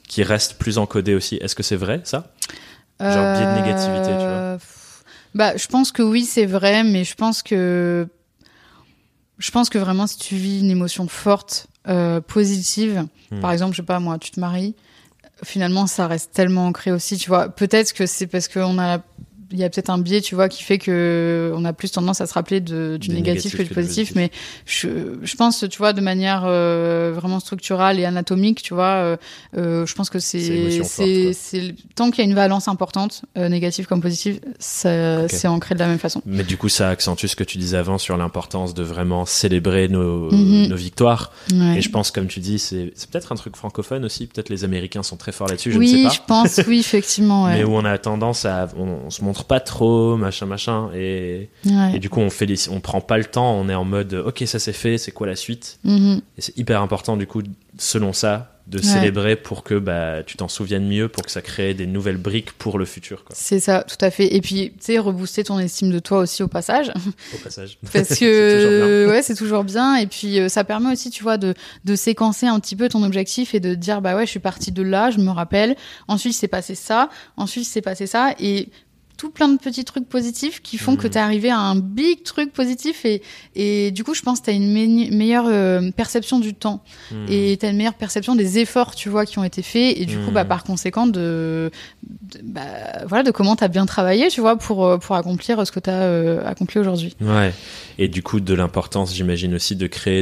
qui reste plus encodé aussi. Est-ce que c'est vrai, ça? Genre biais de négativité, tu vois? Bah, je pense que oui, c'est vrai, mais je pense que vraiment, si tu vis une émotion forte, positive, par exemple, je sais pas, moi, tu te maries, finalement, ça reste tellement ancré aussi, tu vois. Peut-être que c'est parce il y a peut-être un biais, tu vois, qui fait que on a plus tendance à se rappeler du négatif que du positif, mais je pense, tu vois, de manière vraiment structurale et anatomique, tu vois, je pense que c'est tant qu'il y a une valence importante, négative comme positive, c'est ancré de la même façon. Mais du coup, ça accentue ce que tu disais avant sur l'importance de vraiment célébrer nos victoires. Ouais. Et je pense, comme tu dis, c'est peut-être un truc francophone aussi. Peut-être les Américains sont très forts là-dessus. Je ne oui, sais pas. je pense, oui, effectivement. Ouais. Mais où on a tendance on se montre pas trop, machin, et du coup on prend pas le temps, on est en mode ok, ça c'est fait, c'est quoi la suite? Et c'est hyper important du coup, selon ça, de célébrer pour que tu t'en souviennes mieux, pour que ça crée des nouvelles briques pour le futur, quoi. C'est ça, tout à fait. Et puis, tu sais, rebooster ton estime de toi aussi au passage. Parce que c'est toujours bien. Et puis, ça permet aussi, tu vois, de séquencer un petit peu ton objectif et de dire, bah ouais, je suis partie de là, je me rappelle. Ensuite, il s'est passé ça. Ensuite, il s'est passé ça. Et tout plein de petits trucs positifs qui font que t'es arrivé à un big truc positif et du coup je pense que t'as une meilleure perception du temps et t'as une meilleure perception des efforts, tu vois, qui ont été faits et du coup par conséquent de comment t'as bien travaillé, tu vois, pour accomplir ce que t'as accompli aujourd'hui. Ouais. Et du coup de l'importance, j'imagine aussi, de créer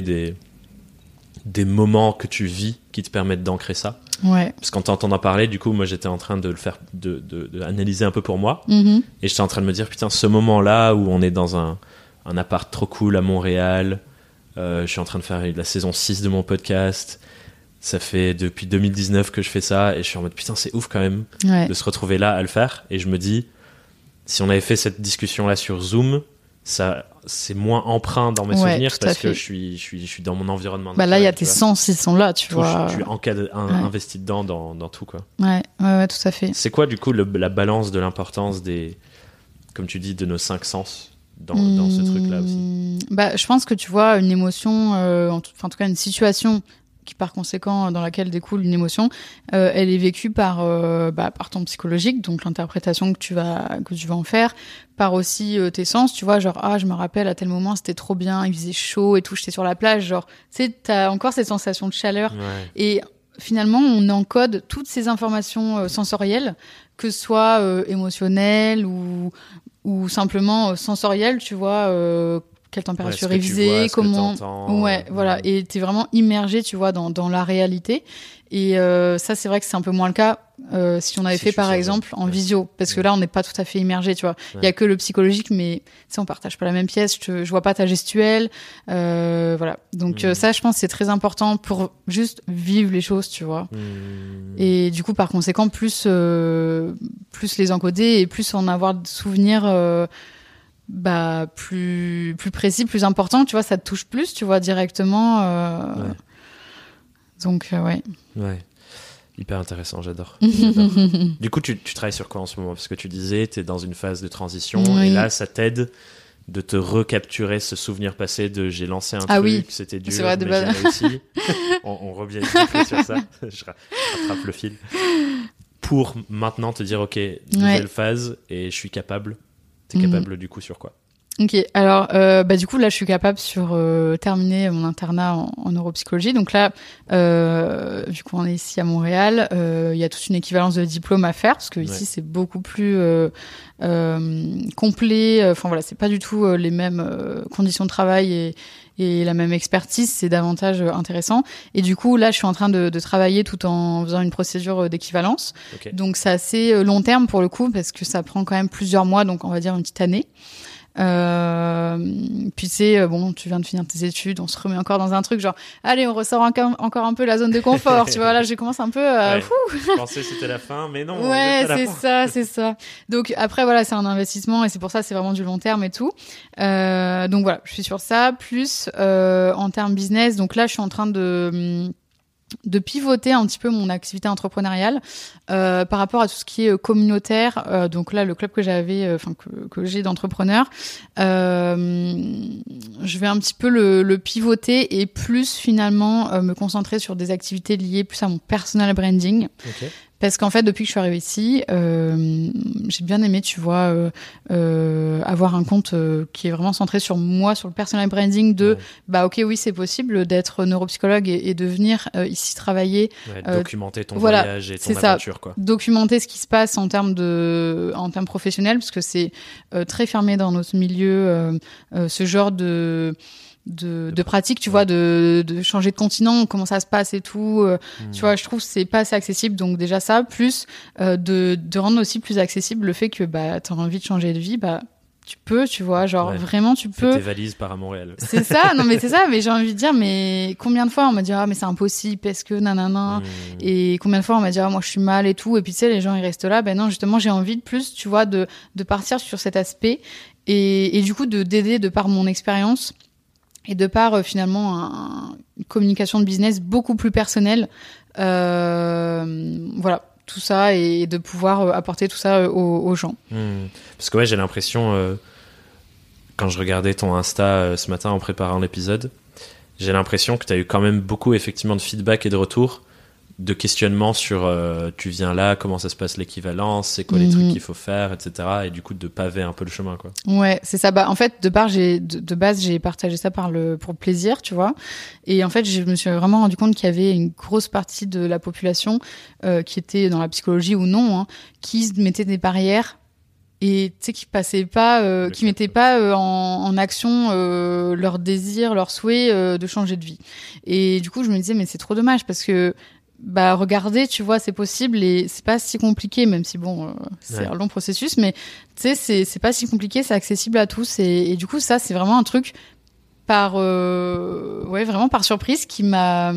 des moments que tu vis qui te permettent d'ancrer ça. Ouais. Parce qu'en t'entendant parler, du coup, moi j'étais en train de le faire, de analyser un peu pour moi, et j'étais en train de me dire, putain, ce moment-là où on est dans un appart trop cool à Montréal, je suis en train de faire la saison 6 de mon podcast, ça fait depuis 2019 que je fais ça, et je suis en mode, putain, c'est ouf quand même de se retrouver là à le faire, et je me dis, si on avait fait cette discussion-là sur Zoom, ça, c'est moins emprunt dans mes souvenirs parce que je suis dans mon environnement. Bah là, il y a tes sens, ils sont là, tu vois. Je suis investi dedans dans tout, quoi. Ouais, tout à fait. C'est quoi, du coup, la balance de l'importance comme tu dis, de nos 5 sens dans ce truc-là aussi? Bah, je pense que tu vois, une émotion, en tout cas, une situation qui par conséquent dans laquelle découle une émotion, elle est vécue par ton psychologique, donc l'interprétation que tu vas en faire, par aussi tes sens, tu vois, genre je me rappelle à tel moment c'était trop bien, il faisait chaud et tout, j'étais sur la plage, genre tu sais, t'as encore cette sensation de chaleur et finalement on encode toutes ces informations sensorielles, que ce soit émotionnelles ou simplement sensorielles, tu vois. Quelle température il faisait, comment, voilà, et t'es vraiment immergé, tu vois, dans la réalité. Et ça, c'est vrai que c'est un peu moins le cas si on avait fait par exemple en visio, parce que là, on n'est pas tout à fait immergé, tu vois. Il y a que le psychologique, mais tu sais, on partage pas la même pièce. Je vois pas ta gestuelle, voilà. Donc ça, je pense, c'est très important pour juste vivre les choses, tu vois. Et du coup, par conséquent, plus les encoder et plus en avoir de souvenirs. Plus précis, plus important, tu vois, ça te touche plus, tu vois, directement. Donc, ouais. Hyper intéressant, j'adore. Du coup, tu travailles sur quoi en ce moment? Parce que tu disais, tu es dans une phase de transition, et là, ça t'aide de te recapturer ce souvenir passé de j'ai lancé un truc, c'était dur, mais j'ai réussi. On revient sur ça. Je rattrape le fil. Pour maintenant te dire, ok, nouvelle phase, et je suis capable. T'es capable du coup sur quoi? Ok, alors du coup là je suis capable sur terminer mon internat en neuropsychologie. Donc là, vu qu'on est ici à Montréal, il y a toute une équivalence de diplôme à faire parce que ici c'est beaucoup plus complet. Enfin voilà, c'est pas du tout les mêmes conditions de travail et la même expertise, c'est davantage intéressant. Et du coup, là, je suis en train de travailler tout en faisant une procédure d'équivalence. Okay. Donc, c'est assez long terme pour le coup, parce que ça prend quand même plusieurs mois, donc on va dire une petite année. Puis c'est tu viens de finir tes études, on se remet encore dans un truc genre allez, on ressort encore un peu la zone de confort, tu vois. Là je commence un peu je pensais que c'était la fin, mais non, c'est ça. Donc après voilà, c'est un investissement et c'est pour ça c'est vraiment du long terme et tout. Donc voilà, je suis sur ça plus en termes business. Donc là je suis en train de pivoter un petit peu mon activité entrepreneuriale par rapport à tout ce qui est communautaire. Donc là, le club que j'avais, que j'ai d'entrepreneurs, je vais un petit peu le pivoter et plus finalement me concentrer sur des activités liées plus à mon personal branding. Ok. Parce qu'en fait, depuis que je suis arrivée ici, j'ai bien aimé, tu vois, avoir un compte qui est vraiment centré sur moi, sur le personal branding ok, oui, c'est possible d'être neuropsychologue et de venir ici travailler. Ouais, documenter ton voyage et ton aventure, quoi. Documenter ce qui se passe en termes professionnels, parce que c'est très fermé dans notre milieu, ce genre de pratique, tu vois, de changer de continent, comment ça se passe et tout. Tu vois, je trouve que c'est pas assez accessible. Donc déjà ça, plus de rendre aussi plus accessible le fait que t'as envie de changer de vie, tu peux, tu vois, genre vraiment tu peux. Fais tes valises par à Montréal. C'est ça, non mais c'est ça, mais j'ai envie de dire, mais combien de fois on m'a dit mais c'est impossible parce que nanana, et combien de fois on m'a dit moi je suis mal et tout, et puis tu sais les gens ils restent là, non justement j'ai envie de plus, tu vois, de partir sur cet aspect et du coup d'aider de par mon expérience. Et de par finalement une communication de business beaucoup plus personnelle, voilà, tout ça et de pouvoir apporter tout ça aux gens. Parce que j'ai l'impression, quand je regardais ton Insta ce matin en préparant l'épisode, j'ai l'impression que tu as eu quand même beaucoup effectivement de feedback et de retours, de questionnements sur tu viens là, comment ça se passe l'équivalence, c'est quoi les trucs qu'il faut faire, etc. Et du coup de paver un peu le chemin, quoi. Ouais, c'est ça. En fait, de base, j'ai partagé ça pour le plaisir, tu vois. Et en fait, je me suis vraiment rendu compte qu'il y avait une grosse partie de la population qui était dans la psychologie ou non, qui se mettait des barrières et tu sais qui passaient pas, qui mettaient pas en action leur désir, leur souhait de changer de vie. Et du coup, je me disais mais c'est trop dommage parce que regardez, tu vois, c'est possible et c'est pas si compliqué, même si c'est un long processus, mais tu sais, c'est pas si compliqué, c'est accessible à tous et du coup, ça, c'est vraiment un truc vraiment par surprise qui m'a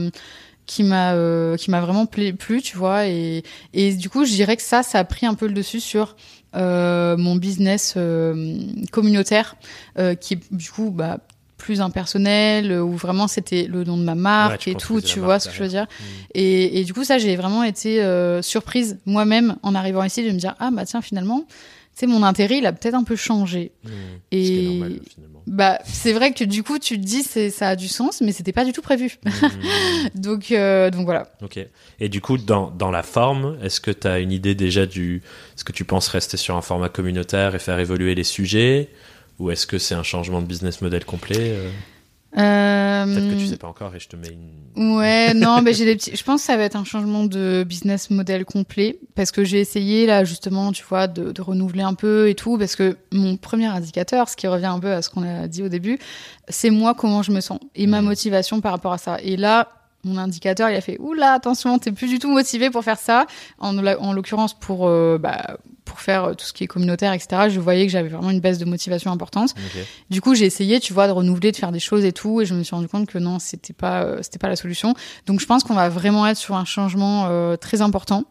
vraiment plu, tu vois, et du coup, je dirais que ça a pris un peu le dessus sur mon business communautaire qui est du coup, plus impersonnel, où vraiment c'était le nom de ma marque et tout, tu vois ce que je veux dire. Et du coup, ça, j'ai vraiment été surprise moi-même en arrivant ici de me dire tiens, finalement, tu sais, mon intérêt, il a peut-être un peu changé. Et ce qui est normal, finalement. C'est vrai que du coup, tu te dis, ça a du sens, mais c'était pas du tout prévu. Donc voilà. Ok. Et du coup, dans la forme, est-ce que tu as une idée déjà est-ce que tu penses rester sur un format communautaire et faire évoluer les sujets? Ou est-ce que c'est un changement de business model complet Peut-être que tu sais pas encore et je te mets une... Ouais, non, je pense que ça va être un changement de business model complet parce que j'ai essayé là justement, tu vois, de renouveler un peu et tout parce que mon premier indicateur, ce qui revient un peu à ce qu'on a dit au début, c'est moi comment je me sens et ma motivation par rapport à ça. Et là, mon indicateur, il a fait oula, attention, t'es plus du tout motivé pour faire ça. En l'occurrence, pour faire tout ce qui est communautaire, etc., je voyais que j'avais vraiment une baisse de motivation importante. Okay. Du coup, j'ai essayé, tu vois, de renouveler, de faire des choses et tout, et je me suis rendu compte que non, c'était pas la solution. Donc, je pense qu'on va vraiment être sur un changement très important.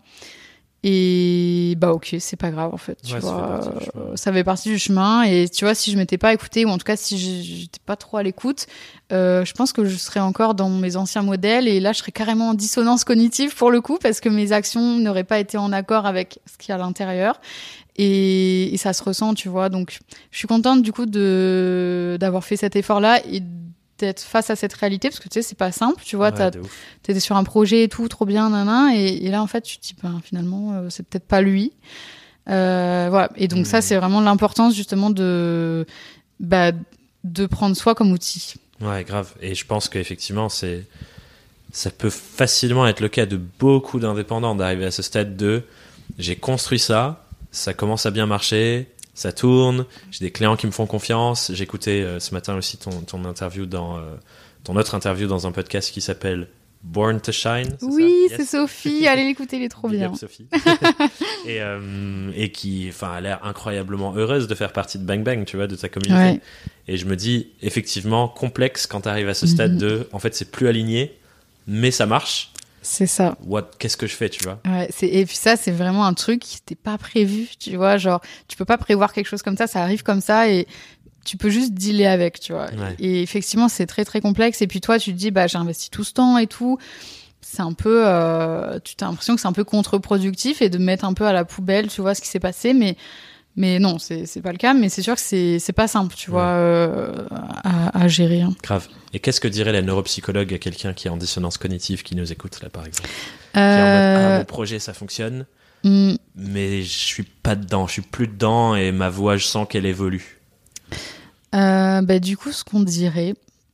Et ok, c'est pas grave en fait, tu vois, ça fait partie du chemin. Et tu vois, si je m'étais pas écoutée, ou en tout cas si j'étais pas trop à l'écoute, je pense que je serais encore dans mes anciens modèles et là je serais carrément en dissonance cognitive pour le coup parce que mes actions n'auraient pas été en accord avec ce qu'il y a à l'intérieur et ça se ressent, tu vois. Donc je suis contente du coup d'avoir fait cet effort là et d'être face à cette réalité parce que tu sais c'est pas simple, tu vois. T'étais sur un projet et tout trop bien et là en fait tu te dis finalement c'est peut-être pas lui, voilà. Et donc ça c'est vraiment l'importance justement de prendre soi comme outil. Ouais, grave. Et je pense qu'effectivement ça peut facilement être le cas de beaucoup d'indépendants d'arriver à ce stade de j'ai construit ça commence à bien marcher, ça tourne, j'ai des clients qui me font confiance. J'ai écouté ce matin aussi ton interview ton autre interview dans un podcast qui s'appelle Born to Shine. Oui, c'est Sophie, allez l'écouter, elle est trop bien. Sophie. et qui a l'air incroyablement heureuse de faire partie de Bang Bang, tu vois, de ta communauté. Ouais. Et je me dis, effectivement, complexe quand tu arrives à ce stade de, en fait, c'est plus aligné, mais ça marche. C'est ça. Qu'est-ce que je fais, tu vois? Ouais, et puis ça, c'est vraiment un truc qui n'était pas prévu, tu vois. Genre, tu peux pas prévoir quelque chose comme ça arrive comme ça et tu peux juste dealer avec, tu vois. Ouais. Et effectivement, c'est très, très complexe. Et puis toi, tu te dis, j'ai investi tout ce temps et tout. c'est un peu, tu as l'impression que c'est un peu contre-productif et de mettre un peu à la poubelle, tu vois, ce qui s'est passé, mais non, c'est pas le cas, mais c'est sûr que c'est pas simple, tu vois, à gérer. Hein. Grave. Et qu'est-ce que dirait la neuropsychologue à quelqu'un qui est en dissonance cognitive, qui nous écoute là, par exemple, qui est en mode, mon projet, ça fonctionne, mais je suis pas dedans, je suis plus dedans, et ma voix, je sens qu'elle évolue. Du coup, ce qu'on dirait,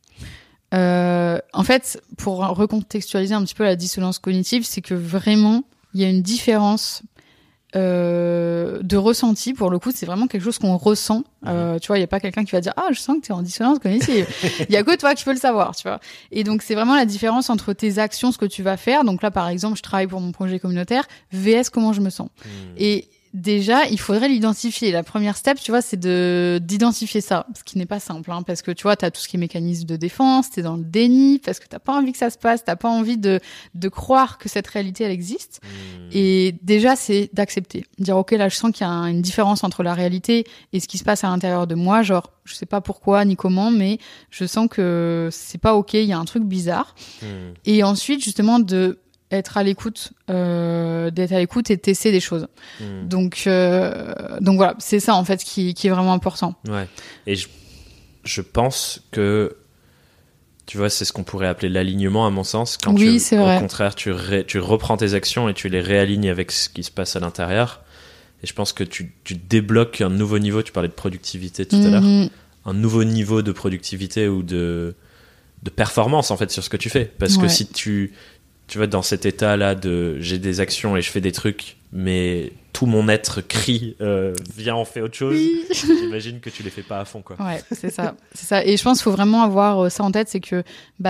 en fait, pour recontextualiser un petit peu la dissonance cognitive, c'est que vraiment, il y a une différence de ressenti. Pour le coup, c'est vraiment quelque chose qu'on ressent. Tu vois, il n'y a pas quelqu'un qui va dire « Ah, je sens que tu es en dissonance cognitive. » Il n'y a que toi qui peux le savoir, tu vois. Et donc, c'est vraiment la différence entre tes actions, ce que tu vas faire. Donc là, par exemple, je travaille pour mon projet communautaire, VS, comment je me sens. Et déjà, il faudrait l'identifier. La première step, tu vois, c'est d'identifier ça, ce qui n'est pas simple, hein, parce que tu vois, t'as tout ce qui est mécanisme de défense, t'es dans le déni, parce que t'as pas envie que ça se passe, t'as pas envie de croire que cette réalité, elle existe. Et déjà, c'est d'accepter. Dire, ok, là, je sens qu'il y a une différence entre la réalité et ce qui se passe à l'intérieur de moi. Genre, je sais pas pourquoi ni comment, mais je sens que c'est pas ok, il y a un truc bizarre. Et ensuite, justement, d'être à l'écoute et de tester des choses. Donc voilà, c'est ça en fait qui est vraiment important. Ouais. Et je pense que tu vois, c'est ce qu'on pourrait appeler l'alignement à mon sens, quand au contraire tu reprends tes actions et tu les réalignes avec ce qui se passe à l'intérieur. Et je pense que tu débloques un nouveau niveau. Tu parlais de productivité tout à l'heure, un nouveau niveau de productivité ou de performance en fait sur ce que tu fais, parce que si tu vois, dans cet état-là j'ai des actions et je fais des trucs, mais tout mon être crie viens, on fait autre chose. J'imagine que tu les fais pas à fond, quoi. Ouais, c'est ça. Et je pense qu'il faut vraiment avoir ça en tête, c'est que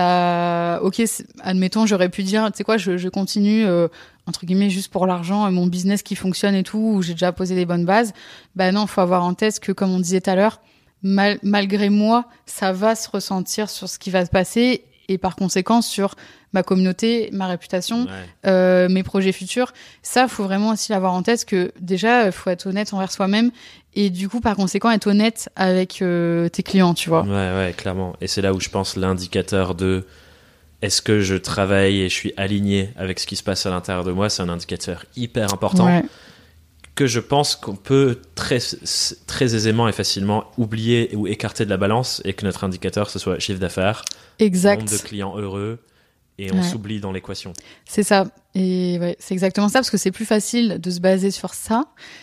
ok, admettons, j'aurais pu dire, tu sais quoi, je continue entre guillemets juste pour l'argent, mon business qui fonctionne et tout, où j'ai déjà posé les bonnes bases. Non, faut avoir en tête que, comme on disait tout à l'heure, malgré moi, ça va se ressentir sur ce qui va se passer et par conséquent sur ma communauté, ma réputation, mes projets futurs. Ça, faut vraiment aussi l'avoir en tête, que déjà, faut être honnête envers soi-même et du coup, par conséquent, être honnête avec tes clients, tu vois. Ouais, clairement. Et c'est là où je pense l'indicateur de est-ce que je travaille et je suis aligné avec ce qui se passe à l'intérieur de moi, c'est un indicateur hyper important que je pense qu'on peut très, très aisément et facilement oublier ou écarter de la balance, et que notre indicateur, ce soit chiffre d'affaires, nombre de clients heureux, et on s'oublie dans l'équation. C'est ça. Et c'est exactement ça, parce que c'est plus facile de se baser sur ça,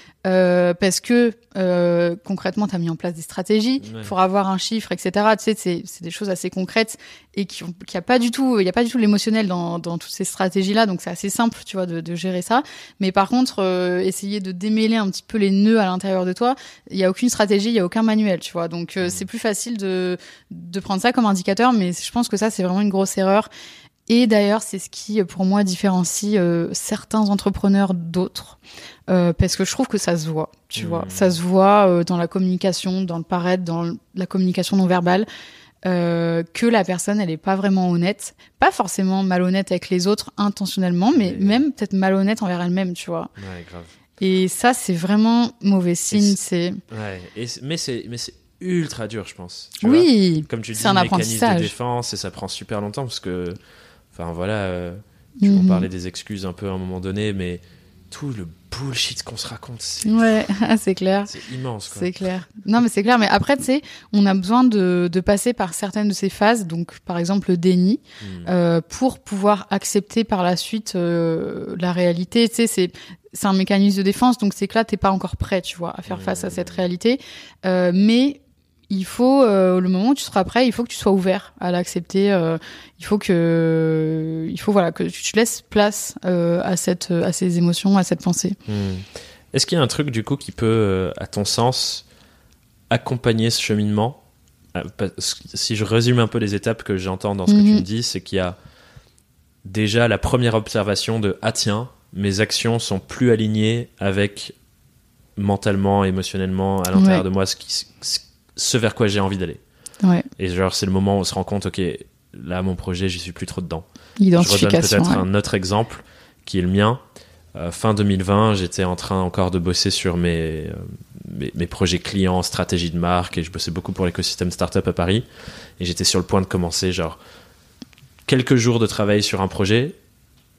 parce que concrètement, tu as mis en place des stratégies pour avoir un chiffre, etc. Tu sais, c'est des choses assez concrètes et qu'il y a pas du tout l'émotionnel dans toutes ces stratégies-là, donc c'est assez simple, tu vois, de gérer ça. Mais par contre, essayer de démêler un petit peu les nœuds à l'intérieur de toi, il y a aucune stratégie, il y a aucun manuel, tu vois. Donc c'est plus facile de prendre ça comme indicateur, mais je pense que ça, c'est vraiment une grosse erreur. Et d'ailleurs, c'est ce qui, pour moi, différencie certains entrepreneurs d'autres. Parce que je trouve que ça se voit, tu vois. Ça se voit dans la communication, dans le paraître, dans la communication non verbale, que la personne, elle est pas vraiment honnête. Pas forcément malhonnête avec les autres intentionnellement, mais même peut-être malhonnête envers elle-même, tu vois. Ouais, grave. Et ça, c'est vraiment mauvais signe. Mais c'est ultra dur, je pense. Tu vois, comme tu dis, c'est un apprentissage. Mécanisme de défense, et ça prend super longtemps, parce que enfin voilà, tu m'en parlais des excuses un peu à un moment donné, mais tout le bullshit qu'on se raconte, c'est clair. C'est immense, quoi. C'est clair. Non, mais c'est clair. Mais après, tu sais, on a besoin de passer par certaines de ces phases, donc par exemple le déni, pour pouvoir accepter par la suite la réalité. Tu sais, c'est un mécanisme de défense, donc c'est que là, t'es pas encore prêt, tu vois, à faire face à cette réalité. Mais il faut, le moment où tu seras prêt, il faut que tu sois ouvert à l'accepter. Il faut que tu laisses place à ces émotions, à cette pensée. Est-ce qu'il y a un truc, du coup, qui peut, à ton sens, accompagner ce cheminement ? Si je résume un peu les étapes que j'entends dans ce que tu me dis, c'est qu'il y a déjà la première observation de « Ah tiens, mes actions sont plus alignées avec mentalement, émotionnellement, à l'intérieur de moi, ce vers quoi j'ai envie d'aller. » Et genre, c'est le moment où on se rend compte, ok, là, mon projet, j'y suis plus trop dedans. Identification. Je redonne peut-être un autre exemple, qui est le mien. Fin 2020, j'étais en train encore de bosser sur mes projets clients, stratégie de marque, et je bossais beaucoup pour l'écosystème startup à Paris. Et j'étais sur le point de commencer, genre, quelques jours de travail sur un projet,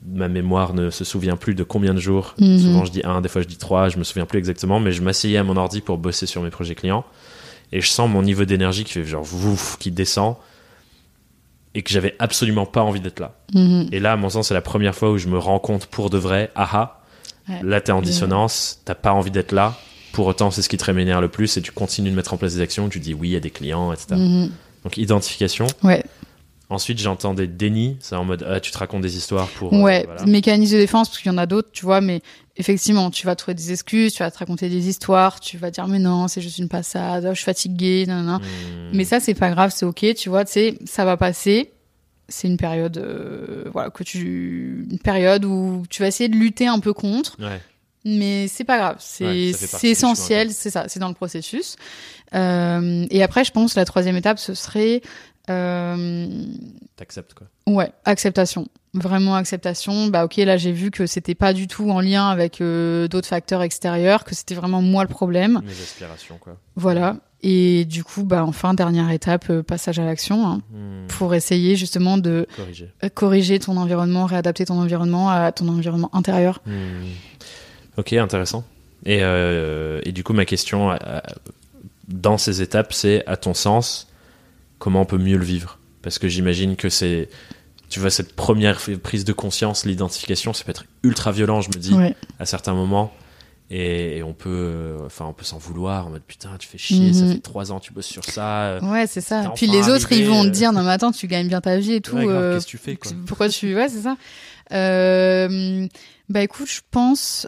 ma mémoire ne se souvient plus de combien de jours. Souvent je dis 1, des fois je dis 3, je me souviens plus exactement, mais je m'asseyais à mon ordi pour bosser sur mes projets clients et je sens mon niveau d'énergie qui fait genre vouf, qui descend et que j'avais absolument pas envie d'être là. Et là, à mon sens, c'est la première fois où je me rends compte pour de vrai, là t'es en dissonance, t'as pas envie d'être là, pour autant c'est ce qui te rémunère le plus et tu continues de mettre en place des actions, tu dis oui, il y a des clients, etc. Donc identification. Ouais. Ensuite, j'entends des dénis, c'est en mode tu te racontes des histoires pour. Ouais, mécanisme de défense, parce qu'il y en a d'autres, tu vois, mais effectivement, tu vas trouver des excuses, tu vas te raconter des histoires, tu vas dire mais non, c'est juste une passade, je suis fatiguée, nanana. Mais ça, c'est pas grave, c'est ok, tu vois, tu sais, ça va passer. C'est une période, une période où tu vas essayer de lutter un peu contre. Ouais. Mais c'est pas grave, c'est essentiel, c'est ça, c'est dans le processus. Et après, je pense la troisième étape, ce serait t'acceptes quoi. Ouais, acceptation. Vraiment acceptation. Bah ok, là j'ai vu que c'était pas du tout en lien avec d'autres facteurs extérieurs, que c'était vraiment moi le problème. Mes aspirations quoi. Voilà. Et du coup, bah enfin dernière étape, passage à l'action, pour essayer justement de corriger ton environnement, réadapter ton environnement à ton environnement intérieur. Ok, intéressant. Et du coup, ma question dans ces étapes, c'est à ton sens, comment on peut mieux le vivre ? Parce que j'imagine que c'est, tu vois, cette première prise de conscience, l'identification, ça peut être ultra violent, je me dis, à certains moments. Et on peut s'en vouloir en mode putain, tu fais chier, ça fait 3 ans tu bosses sur ça. Ouais, c'est ça. Puis les autres, ils vont te dire non, mais attends, tu gagnes bien ta vie et tout. Ouais, grave, qu'est-ce que tu fais quoi ? Pourquoi tu. Ouais, c'est ça. Bah écoute, je pense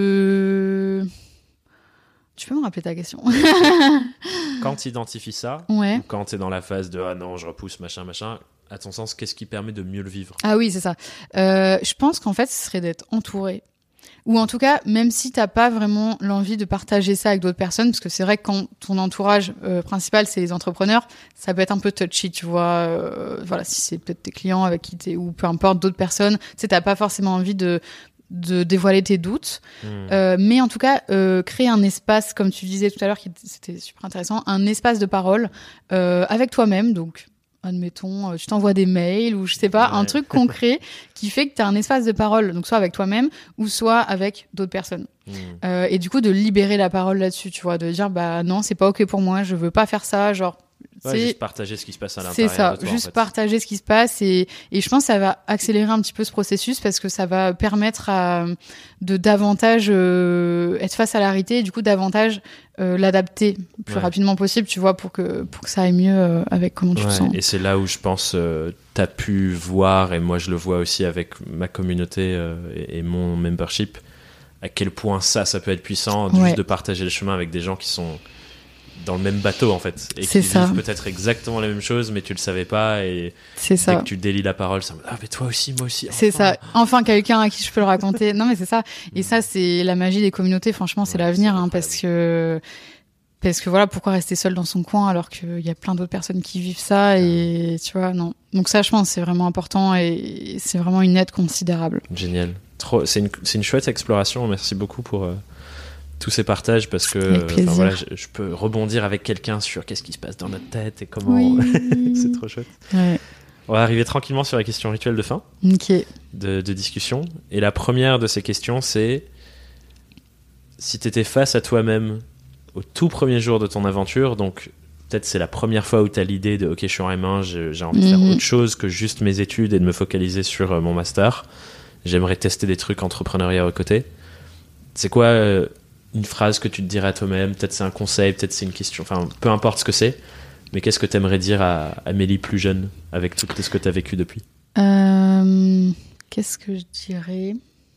Tu peux me rappeler ta question ? Quand tu identifies ça, ou quand tu es dans la phase de ah non, je repousse, machin, à ton sens, qu'est-ce qui permet de mieux le vivre ? Ah oui, c'est ça. Je pense qu'en fait, ce serait d'être entouré. Ou en tout cas, même si t'as pas vraiment l'envie de partager ça avec d'autres personnes, parce que c'est vrai que quand ton entourage principal, c'est les entrepreneurs, ça peut être un peu touchy, tu vois. Voilà, si c'est peut-être tes clients avec qui t'es, ou peu importe, d'autres personnes, tu sais, t'as pas forcément envie de dévoiler tes doutes. Mais en tout cas, créer un espace, comme tu disais tout à l'heure, c'était super intéressant, un espace de parole avec toi-même, donc admettons, tu t'envoies des mails ou je sais pas, un truc concret qui fait que tu as un espace de parole, donc soit avec toi-même ou soit avec d'autres personnes. Et du coup, de libérer la parole là-dessus, tu vois, de dire bah non, c'est pas ok pour moi, je veux pas faire ça, genre. Juste partager ce qui se passe à l'intérieur. C'est ça, de toi, juste en fait. Partager ce qui se passe et je pense que ça va accélérer un petit peu ce processus parce que ça va permettre de davantage être face à la réalité et du coup davantage l'adapter plus rapidement possible, tu vois, pour que ça aille mieux avec comment tu te sens. Et c'est là où je pense t'as pu voir, et moi je le vois aussi avec ma communauté et mon membership, à quel point ça peut être puissant, juste de partager le chemin avec des gens qui sont dans le même bateau en fait et qui vivent peut-être exactement la même chose mais tu le savais pas et dès que tu délies la parole ça me mais toi aussi moi aussi enfin. C'est ça, enfin quelqu'un à qui je peux le raconter. Non mais c'est ça, et ça c'est la magie des communautés, franchement c'est l'avenir parce que voilà, pourquoi rester seul dans son coin alors qu'il y a plein d'autres personnes qui vivent ça et tu vois, non, donc ça je pense c'est vraiment important et c'est vraiment une aide considérable. Génial, c'est une chouette exploration, merci beaucoup pour tous ces partages parce que voilà, je peux rebondir avec quelqu'un sur qu'est-ce qui se passe dans notre tête et comment c'est trop chouette. On va arriver tranquillement sur les questions rituelles de fin de discussion, et la première de ces questions c'est si tu étais face à toi-même au tout premier jour de ton aventure, donc peut-être c'est la première fois où tu as l'idée de ok, je suis en M1, j'ai envie de faire autre chose que juste mes études et de me focaliser sur mon master, j'aimerais tester des trucs entrepreneuriat à côté, c'est quoi une phrase que tu te dirais à toi-même, peut-être c'est un conseil, peut-être c'est une question, enfin peu importe ce que c'est, mais qu'est-ce que tu aimerais dire à Amélie plus jeune avec tout ce que tu as vécu depuis ? Qu'est-ce que je dirais ?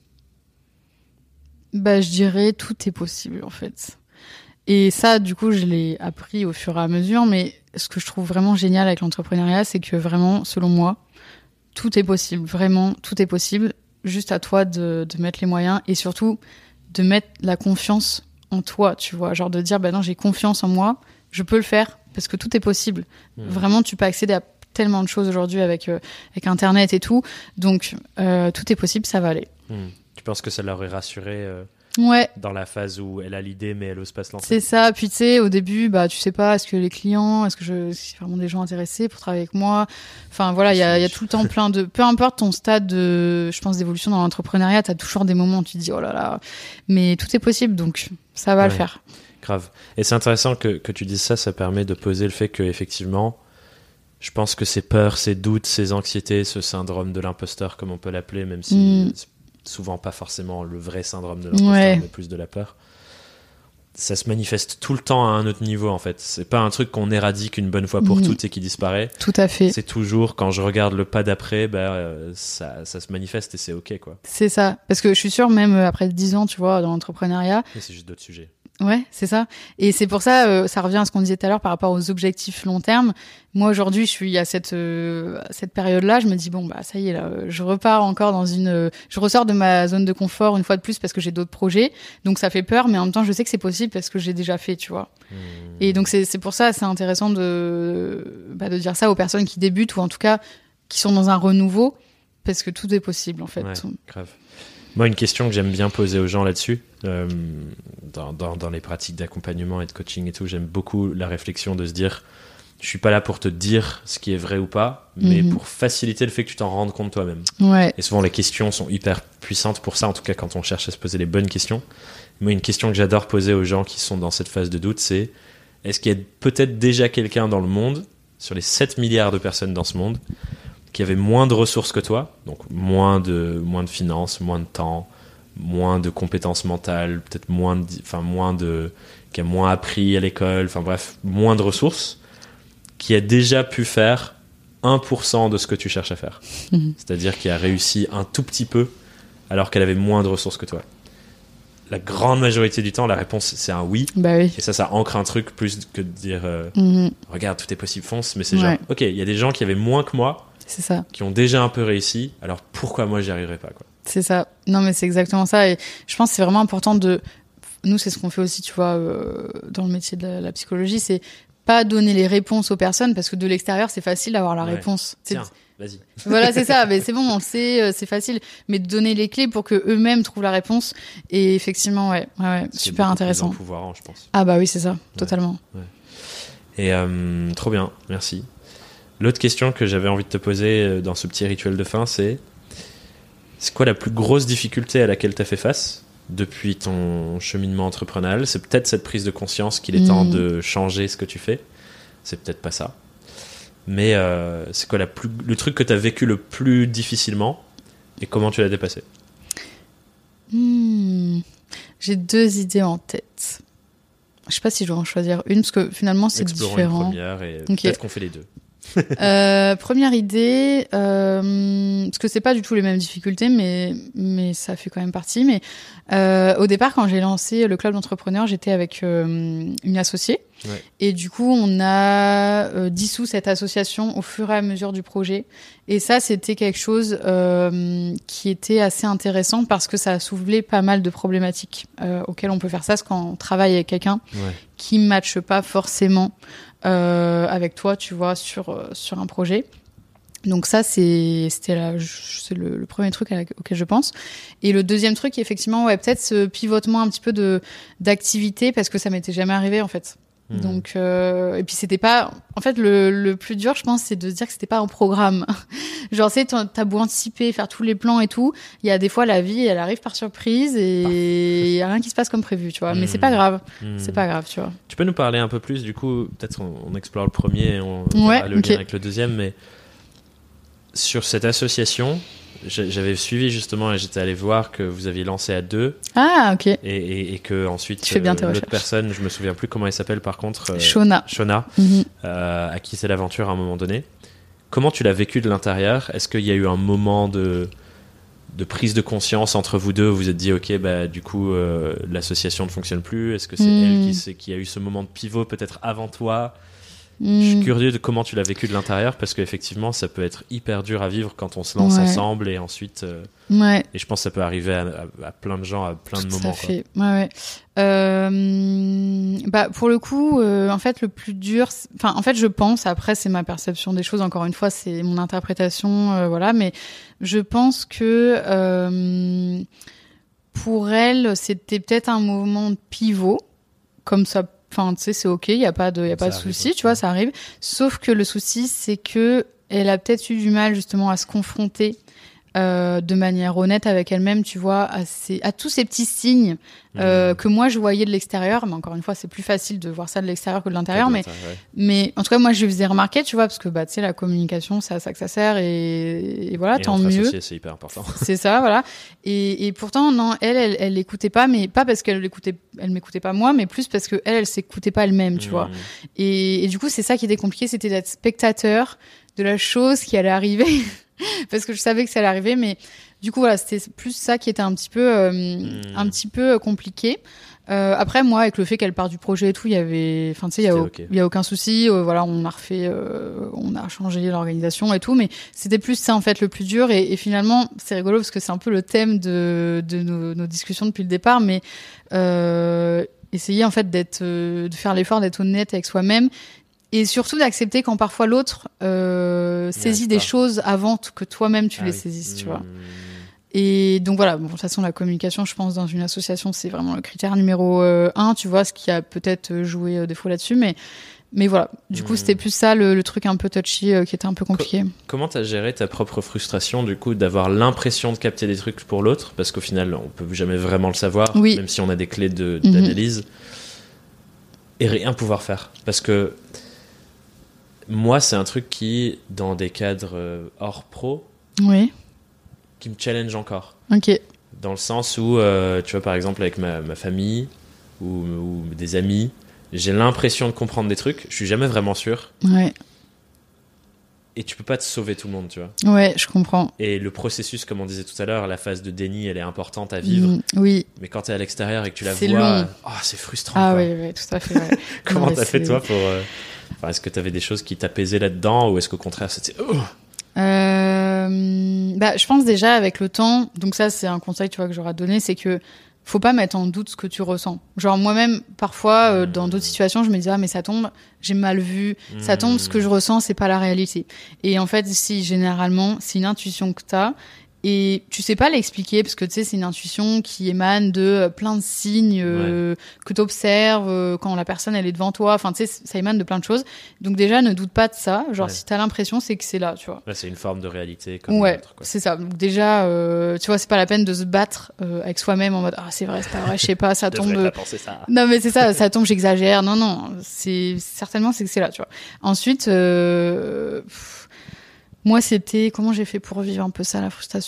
Bah je dirais tout est possible en fait. Et ça du coup je l'ai appris au fur et à mesure, mais ce que je trouve vraiment génial avec l'entrepreneuriat, c'est que vraiment selon moi, tout est possible, vraiment tout est possible, juste à toi de mettre les moyens et surtout de mettre la confiance en toi, tu vois, genre de dire bah non, j'ai confiance en moi, je peux le faire parce que tout est possible. Vraiment, tu peux accéder à tellement de choses aujourd'hui avec internet et tout, donc tout est possible, ça va aller. Tu penses que ça l'aurait rassuré Ouais. Dans la phase où elle a l'idée, mais elle ose pas se lancer. C'est ça. Puis tu sais, au début, tu sais pas, est-ce que les clients, c'est vraiment des gens intéressés pour travailler avec moi. Enfin voilà, il y a tout le temps plein de, peu importe ton stade je pense, d'évolution dans l'entrepreneuriat, t'as toujours des moments où tu te dis oh là là, mais tout est possible, donc ça va le faire. Grave. Et c'est intéressant que tu dises ça permet de poser le fait que effectivement, je pense que ces peurs, ces doutes, ces anxiétés, ce syndrome de l'imposteur, comme on peut l'appeler, même si c'est souvent pas forcément le vrai syndrome de l'imposteur, mais plus de la peur, ça se manifeste tout le temps à un autre niveau en fait. C'est pas un truc qu'on éradique une bonne fois pour toutes et qui disparaît. Tout à fait. C'est toujours, quand je regarde le pas d'après, ça se manifeste et c'est ok quoi. C'est ça. Parce que je suis sûre, même après 10 ans, tu vois, dans l'entrepreneuriat. Mais c'est juste d'autres sujets. Ouais, c'est ça. Et c'est pour ça, ça revient à ce qu'on disait tout à l'heure par rapport aux objectifs long terme. Moi, aujourd'hui, je suis à cette période-là. Je me dis, bon, ça y est, là, je repars encore je ressors de ma zone de confort une fois de plus parce que j'ai d'autres projets. Donc, ça fait peur, mais en même temps, je sais que c'est possible parce que j'ai déjà fait, tu vois. Et donc, c'est pour ça, c'est intéressant de dire ça aux personnes qui débutent ou en tout cas, qui sont dans un renouveau parce que tout est possible, en fait. Ouais, grave. Moi, une question que j'aime bien poser aux gens là-dessus, dans les pratiques d'accompagnement et de coaching et tout, j'aime beaucoup la réflexion de se dire, je suis pas là pour te dire ce qui est vrai ou pas, mais pour faciliter le fait que tu t'en rendes compte toi-même. Ouais. Et souvent, les questions sont hyper puissantes pour ça, en tout cas quand on cherche à se poser les bonnes questions. Moi, une question que j'adore poser aux gens qui sont dans cette phase de doute, c'est est-ce qu'il y a peut-être déjà quelqu'un dans le monde, sur les 7 milliards de personnes dans ce monde, qui avait moins de ressources que toi, donc moins de finances, moins de temps, moins de compétences mentales, peut-être qui a moins appris à l'école, enfin bref, moins de ressources, qui a déjà pu faire 1% de ce que tu cherches à faire. C'est-à-dire qui a réussi un tout petit peu alors qu'elle avait moins de ressources que toi. La grande majorité du temps, la réponse, c'est un oui. Oui. Et ça ancre un truc plus que de dire regarde, tout est possible, fonce. Mais c'est genre, ok, il y a des gens qui avaient moins que moi, c'est ça, qui ont déjà un peu réussi, alors pourquoi moi j'y arriverai pas quoi. C'est ça. Non mais c'est exactement ça. Et je pense que c'est vraiment important nous c'est ce qu'on fait aussi, tu vois, dans le métier de la psychologie, c'est pas donner les réponses aux personnes parce que de l'extérieur c'est facile d'avoir la réponse. Tiens, vas-y. Voilà, c'est ça. Mais c'est bon, on le sait, c'est facile. Mais de donner les clés pour que eux-mêmes trouvent la réponse. Et effectivement, ouais, super intéressant. C'est pouvoir, je pense. Ah oui, c'est ça, totalement. Ouais. Et trop bien, merci. L'autre question que j'avais envie de te poser dans ce petit rituel de fin, c'est quoi la plus grosse difficulté à laquelle tu as fait face depuis ton cheminement entrepreneurial? C'est peut-être cette prise de conscience qu'il est temps de changer ce que tu fais. C'est peut-être pas ça. Mais c'est quoi le truc que tu as vécu le plus difficilement et comment tu l'as dépassé? J'ai 2 idées en tête. Je sais pas si je dois en choisir une parce que finalement c'est Explorons différent. Une première et peut-être qu'on fait les deux. Première idée, parce que c'est pas du tout les mêmes difficultés, mais ça fait quand même partie. Mais au départ, quand j'ai lancé le club d'entrepreneurs, j'étais avec une associée, et du coup, on a dissous cette association au fur et à mesure du projet. Et ça, c'était quelque chose qui était assez intéressant parce que ça a soulevé pas mal de problématiques auxquelles on peut faire face quand on travaille avec quelqu'un qui ne matche pas forcément avec toi, tu vois, sur un projet. Donc ça, c'est le premier truc auquel je pense. Et le deuxième truc, effectivement, peut-être ce pivotement un petit peu d'activité parce que ça m'était jamais arrivé, en fait. Donc et puis c'était pas, en fait, le plus dur, je pense, c'est de se dire que c'était pas un programme. Genre, tu sais, t'as beau anticiper, faire tous les plans et tout, il y a des fois la vie, elle arrive par surprise et il y a rien qui se passe comme prévu, tu vois. Mais c'est pas grave, c'est pas grave, tu vois. Tu peux nous parler un peu plus, du coup, peut-être on explore le premier et on verra le lien avec le deuxième, mais sur cette association, j'avais suivi justement et j'étais allé voir que vous aviez lancé à 2. Ah, ok. Et que ensuite l'autre personne, je me souviens plus comment elle s'appelle par contre. Shona, à qui c'est l'aventure à un moment donné. Comment tu l'as vécu de l'intérieur? Est-ce qu'il y a eu un moment de prise de conscience entre vous deux où vous vous êtes dit ok, du coup l'association ne fonctionne plus? Est-ce que c'est elle qui a eu ce moment de pivot peut-être avant toi? Je suis curieux de comment tu l'as vécu de l'intérieur parce qu'effectivement ça peut être hyper dur à vivre quand on se lance ensemble et ensuite et je pense que ça peut arriver à plein de gens à plein de moments. Tout à fait. Pour le coup en fait le plus dur, en fait je pense, après c'est ma perception des choses, encore une fois c'est mon interprétation, mais je pense que pour elle, c'était peut-être un mouvement de pivot, comme ça. Enfin, tu sais, c'est ok, il y a pas de souci, tu vois, ça arrive. Sauf que le souci, c'est que elle a peut-être eu du mal justement à se confronter de manière honnête avec elle-même, tu vois, à tous ces petits signes que moi je voyais de l'extérieur. Mais encore une fois, c'est plus facile de voir ça de l'extérieur que de l'intérieur. Mais en tout cas, moi, je lui faisais remarquer, tu vois, parce que tu sais, la communication, c'est à ça que ça sert, et voilà, tant mieux. Associés, c'est hyper important. C'est ça, voilà. Et pourtant, non, elle l'écoutait pas, mais pas parce elle m'écoutait pas moi, mais plus parce que elle s'écoutait pas elle-même, tu vois. Et du coup, c'est ça qui était compliqué, c'était d'être spectateur de la chose qui allait arriver. Parce que je savais que ça allait arriver, mais du coup voilà, c'était plus ça qui était un petit peu compliqué. Après moi, avec le fait qu'elle part du projet et tout, il y avait, enfin tu sais, il y a aucun souci. Voilà, on a changé l'organisation et tout, mais c'était plus ça en fait le plus dur. Et finalement, c'est rigolo parce que c'est un peu le thème de nos discussions depuis le départ, mais essayer en fait de faire l'effort d'être honnête avec soi-même. Et surtout d'accepter quand parfois l'autre saisit des choses avant que toi-même tu les saisisses, tu vois. Et donc voilà, bon, de toute façon, la communication, je pense, dans une association, c'est vraiment le critère numéro 1, tu vois, ce qui a peut-être joué défaut là-dessus. Mais voilà, du coup, c'était plus ça, le truc un peu touchy qui était un peu compliqué. Comment t'as géré ta propre frustration, du coup, d'avoir l'impression de capter des trucs pour l'autre? Parce qu'au final, on peut jamais vraiment le savoir, même si on a des clés d'analyse. Et rien pouvoir faire. Parce que moi, c'est un truc qui, dans des cadres hors pro, qui me challenge encore. Ok. Dans le sens où, tu vois, par exemple, avec ma famille ou des amis, j'ai l'impression de comprendre des trucs, je suis jamais vraiment sûr. Ouais. Et tu peux pas te sauver tout le monde, tu vois. Ouais, je comprends. Et le processus, comme on disait tout à l'heure, la phase de déni, elle est importante à vivre. Oui. Mais quand t'es à l'extérieur et que tu la c'est vois, long. C'est frustrant. Ah quoi. oui, tout à fait. Ouais. Comment t'as fait, toi, pour... est-ce que t'avais des choses qui t'apaisaient là-dedans, ou est-ce qu'au contraire, c'était... je pense déjà avec le temps, donc ça c'est un conseil, tu vois, que j'aurais donné, c'est que faut pas mettre en doute ce que tu ressens. Genre moi-même, parfois, dans d'autres situations, je me disais, mais ça tombe, j'ai mal vu, ça tombe, ce que je ressens, c'est pas la réalité. Et en fait, généralement, c'est une intuition que t'as, et tu sais pas l'expliquer, parce que tu sais, c'est une intuition qui émane de plein de signes que t'observes quand la personne, elle est devant toi. Enfin, tu sais, ça émane de plein de choses. Donc déjà, ne doute pas de ça. Genre, si t'as l'impression, c'est que c'est là, tu vois. Là, c'est une forme de réalité comme l'autre, quoi. C'est ça. Donc déjà, tu vois, c'est pas la peine de se battre avec soi-même en mode c'est vrai, c'est pas vrai, je sais pas, ça tombe. Pas penser ça. Non, mais c'est ça, ça tombe, j'exagère. Non, c'est certainement c'est que c'est là, tu vois. Ensuite, moi, c'était... Comment j'ai fait pour vivre un peu ça, la frustration ?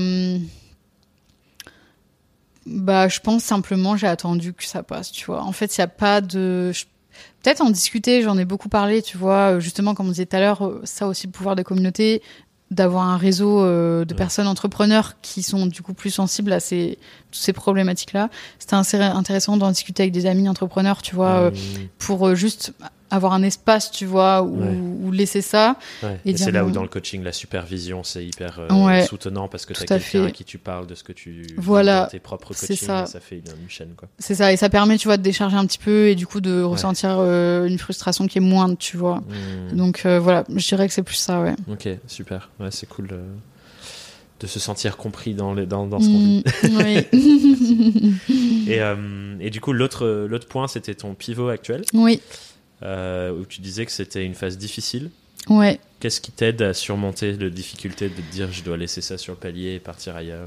Je pense simplement, j'ai attendu que ça passe, tu vois. En fait, il n'y a pas de... Peut-être en discuter, j'en ai beaucoup parlé, tu vois. Justement, comme on disait tout à l'heure, ça aussi, le pouvoir des communautés, d'avoir un réseau de personnes entrepreneurs qui sont du coup plus sensibles à toutes ces problématiques-là. C'était intéressant d'en discuter avec des amis entrepreneurs, tu vois, pour juste... avoir un espace, tu vois, où laisser ça. Ouais. Et c'est là où dans le coaching, la supervision, c'est hyper soutenant, parce que tu as quelqu'un à qui tu parles de ce que tu vis dans tes propres coachings, ça fait une chaîne, quoi. C'est ça, et ça permet, tu vois, de décharger un petit peu et du coup de ressentir une frustration qui est moindre, tu vois. Donc voilà, je dirais que c'est plus ça, ouais. Ok, super. Ouais, c'est cool de se sentir compris dans ce qu'on vit. Oui. Et du coup, l'autre point, c'était ton pivot actuel. Oui. Où tu disais que c'était une phase difficile. Ouais. Qu'est-ce qui t'aide à surmonter la difficulté de te dire je dois laisser ça sur le palier et partir ailleurs?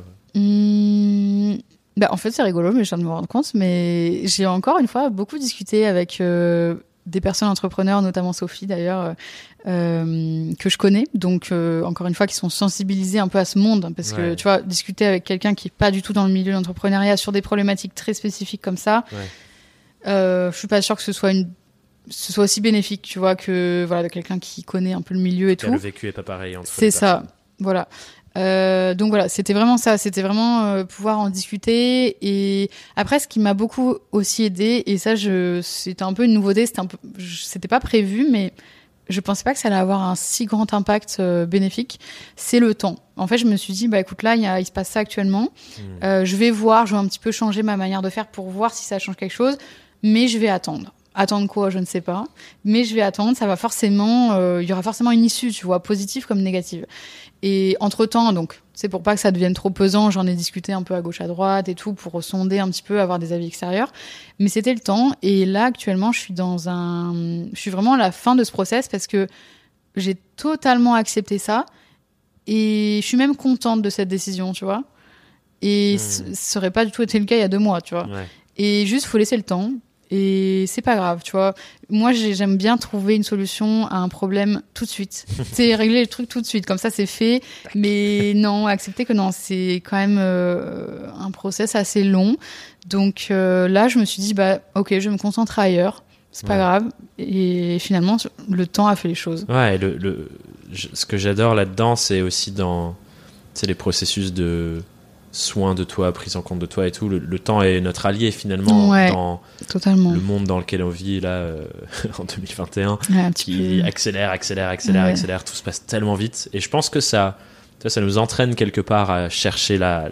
En fait, c'est rigolo, mais je viens de me rendre compte. Mais j'ai encore une fois beaucoup discuté avec des personnes entrepreneurs, notamment Sophie d'ailleurs, que je connais. Donc, encore une fois, qui sont sensibilisées un peu à ce monde. Parce que, tu vois, discuter avec quelqu'un qui n'est pas du tout dans le milieu de l'entrepreneuriat sur des problématiques très spécifiques comme ça, je suis pas sûre que ce soit aussi bénéfique, tu vois, que de quelqu'un qui connaît un peu le milieu et tout. Le vécu est pas pareil entre c'est ça, voilà. Donc voilà, c'était vraiment ça, c'était vraiment pouvoir en discuter. Et après, ce qui m'a beaucoup aussi aidé, et ça, c'était un peu une nouveauté, c'était pas prévu, mais je pensais pas que ça allait avoir un si grand impact bénéfique, c'est le temps. En fait, je me suis dit, écoute, là, il se passe ça actuellement. Je vais un petit peu changer ma manière de faire pour voir si ça change quelque chose, mais je vais attendre. Attendre quoi, je ne sais pas. Mais je vais attendre, ça va forcément... il y aura forcément une issue, tu vois, positive comme négative. Et entre-temps, donc, C'est pour pas que ça devienne trop pesant. J'en ai discuté un peu à gauche, à droite et tout pour sonder un petit peu, avoir des avis extérieurs. Mais c'était le temps. Et là, actuellement, je suis vraiment à la fin de ce process parce que j'ai totalement accepté ça. Et je suis même contente de cette décision, tu vois. Et ça aurait pas du tout été le cas il y a 2 mois, tu vois. Ouais. Et juste, faut laisser le temps. Et c'est pas grave, tu vois. Moi, j'aime bien trouver une solution à un problème tout de suite. C'est régler le truc tout de suite, comme ça c'est fait. Mais non, accepter que non, c'est quand même un process assez long. Donc là, je me suis dit, bah ok, je vais me concentrer ailleurs. C'est pas grave. Et finalement, le temps a fait les choses. Ouais, ce que j'adore là-dedans, c'est aussi dans les processus de soin de toi, prise en compte de toi et tout. Le temps est notre allié finalement dans totalement. Le monde dans lequel on vit là en 2021, qui peu. accélère, tout se passe tellement vite. Et je pense que ça nous entraîne quelque part à chercher la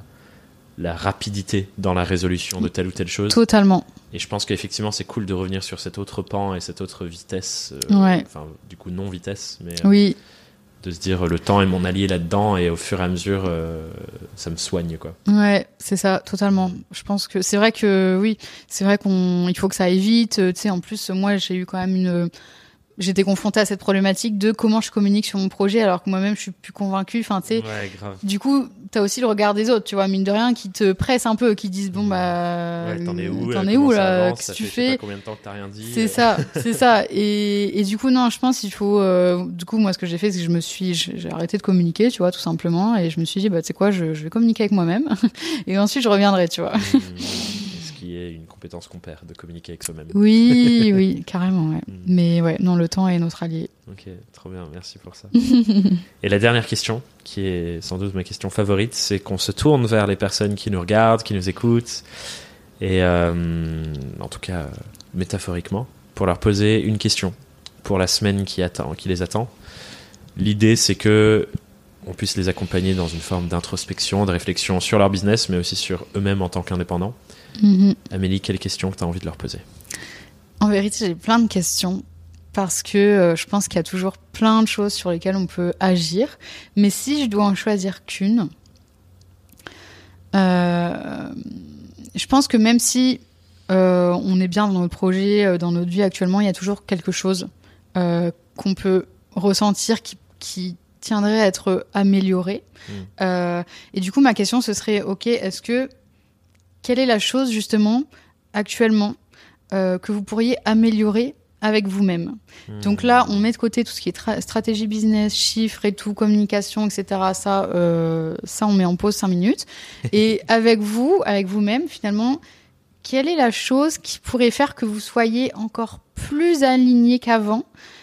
rapidité dans la résolution de telle ou telle chose. Totalement. Et je pense qu'effectivement, c'est cool de revenir sur cet autre pan et cette autre vitesse. Enfin, du coup, non-vitesse. Mais oui. De se dire, le temps est mon allié là-dedans et au fur et à mesure, ça me soigne, quoi. Ouais, c'est ça, totalement. Je pense que c'est vrai que, oui, c'est vrai qu'il faut que ça aille vite. Tu sais, en plus, moi, j'ai eu quand même j'étais confrontée à cette problématique de comment je communique sur mon projet alors que moi-même je suis plus convaincue. Enfin, tu sais, du coup, t'as aussi le regard des autres, tu vois, mine de rien, qui te pressent un peu, qui disent bon bah, t'en es où là, qu'est-ce que tu fais? Je sais fais pas combien de temps que t'as rien dit. C'est ça. Et du coup, non, je pense qu'il faut. Du coup, moi, ce que j'ai fait, c'est que j'ai arrêté de communiquer, tu vois, tout simplement, et je me suis dit bah, tu sais quoi, je vais communiquer avec moi-même, et ensuite je reviendrai, tu vois. Qui est une compétence qu'on perd, de communiquer avec soi-même. Oui, carrément, ouais. Mais ouais, non, le temps est notre allié. Ok, trop bien, merci pour ça. Et la dernière question, qui est sans doute ma question favorite, c'est qu'on se tourne vers les personnes qui nous regardent, qui nous écoutent, et en tout cas, métaphoriquement, pour leur poser une question pour la semaine qui les attend. L'idée, c'est que on puisse les accompagner dans une forme d'introspection, de réflexion sur leur business, mais aussi sur eux-mêmes en tant qu'indépendants. Amélie, quelle question que tu as envie de leur poser? En vérité, j'ai plein de questions parce que je pense qu'il y a toujours plein de choses sur lesquelles on peut agir. Mais si je dois en choisir qu'une, je pense que même si on est bien dans notre projet, dans notre vie actuellement, il y a toujours quelque chose qu'on peut ressentir qui tiendrait à être amélioré. Et du coup, ma question, ce serait, ok, quelle est la chose, justement, actuellement, que vous pourriez améliorer avec vous-même? Donc là, on met de côté tout ce qui est stratégie business, chiffres et tout, communication, etc. Ça, on met en pause 5 minutes. Et avec vous-même, finalement, quelle est la chose qui pourrait faire que vous soyez encore plus aligné qu'avant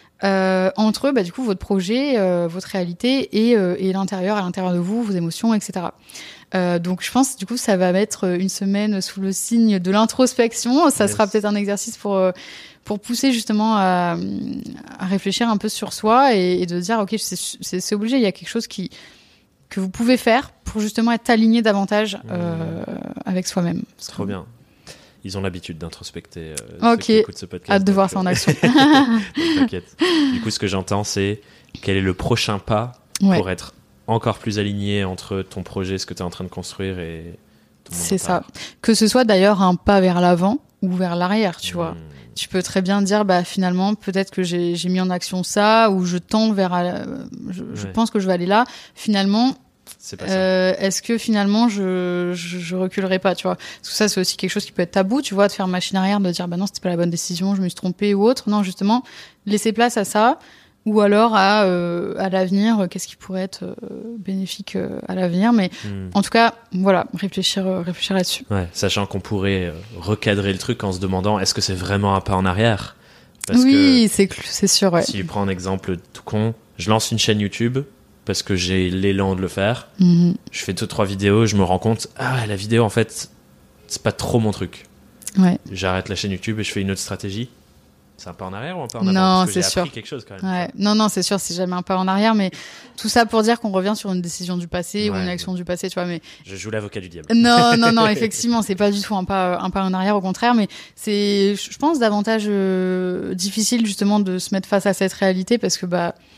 entre du coup votre projet, votre réalité et l'intérieur, à l'intérieur de vous, vos émotions, etc. Donc je pense du coup ça va mettre une semaine sous le signe de l'introspection. Ça sera peut-être un exercice pour pousser justement à réfléchir un peu sur soi et de dire ok, c'est obligé, il y a quelque chose que vous pouvez faire pour justement être aligné davantage avec soi-même. Trop bien. Ils ont l'habitude d'introspecter. Ok, ce podcast, hâte de voir ça en action. T'inquiète. Du coup, ce que j'entends, c'est quel est le prochain pas pour être encore plus aligné entre ton projet, ce que tu es en train de construire et ton monde. C'est ça. Que ce soit d'ailleurs un pas vers l'avant ou vers l'arrière, tu vois. Tu peux très bien dire, finalement, peut-être que j'ai mis en action ça, ou je tends vers... je pense que je vais aller là. Finalement... C'est pas ça. Est-ce que finalement je reculerai pas, tu vois? Parce que ça, c'est aussi quelque chose qui peut être tabou, tu vois, de faire machine arrière, de dire non, c'était pas la bonne décision, je me suis trompée ou autre. Non, justement, laisser place à ça, ou alors à l'avenir, qu'est-ce qui pourrait être bénéfique à l'avenir. Mais en tout cas, voilà, réfléchir là-dessus. Ouais, sachant qu'on pourrait recadrer le truc en se demandant est-ce que c'est vraiment un pas en arrière? Parce que c'est sûr. Ouais. Si je prends un exemple tout con, je lance une chaîne YouTube parce que j'ai l'élan de le faire. Je fais 2-3 vidéos, je me rends compte, la vidéo, en fait, c'est pas trop mon truc. Ouais. J'arrête la chaîne YouTube et je fais une autre stratégie. C'est un pas en arrière ou un pas en avant? Non, parce que c'est sûr. J'ai appris quelque chose quand même. Ouais. Non, c'est sûr, c'est jamais un pas en arrière, mais tout ça pour dire qu'on revient sur une décision du passé ou une action du passé, tu vois. Mais je joue l'avocat du diable. Non, effectivement, c'est pas du tout un pas en arrière, au contraire, mais c'est, je pense, davantage difficile justement de se mettre face à cette réalité parce que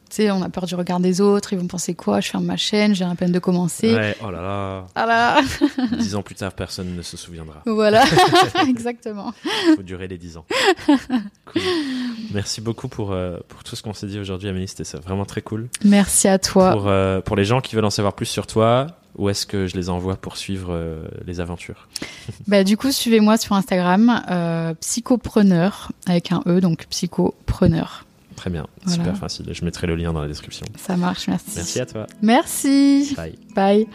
Tu sais, on a peur du regard des autres, ils vont penser quoi? Je ferme ma chaîne, j'ai à peine de commencer. Ouais, oh là là. Ah là. 10 ans plus tard, personne ne se souviendra. Voilà, exactement. Il faut durer les 10 ans. Cool. Merci beaucoup pour tout ce qu'on s'est dit aujourd'hui, Amélie. C'était vraiment très cool. Merci à toi. Pour les gens qui veulent en savoir plus sur toi, où est-ce que je les envoie pour suivre les aventures? Du coup, suivez-moi sur Instagram, psychopreneur, avec un E, donc psychopreneur. Très bien, voilà. Super facile. Je mettrai le lien dans la description. Ça marche, merci. Merci à toi. Merci. Bye. Bye.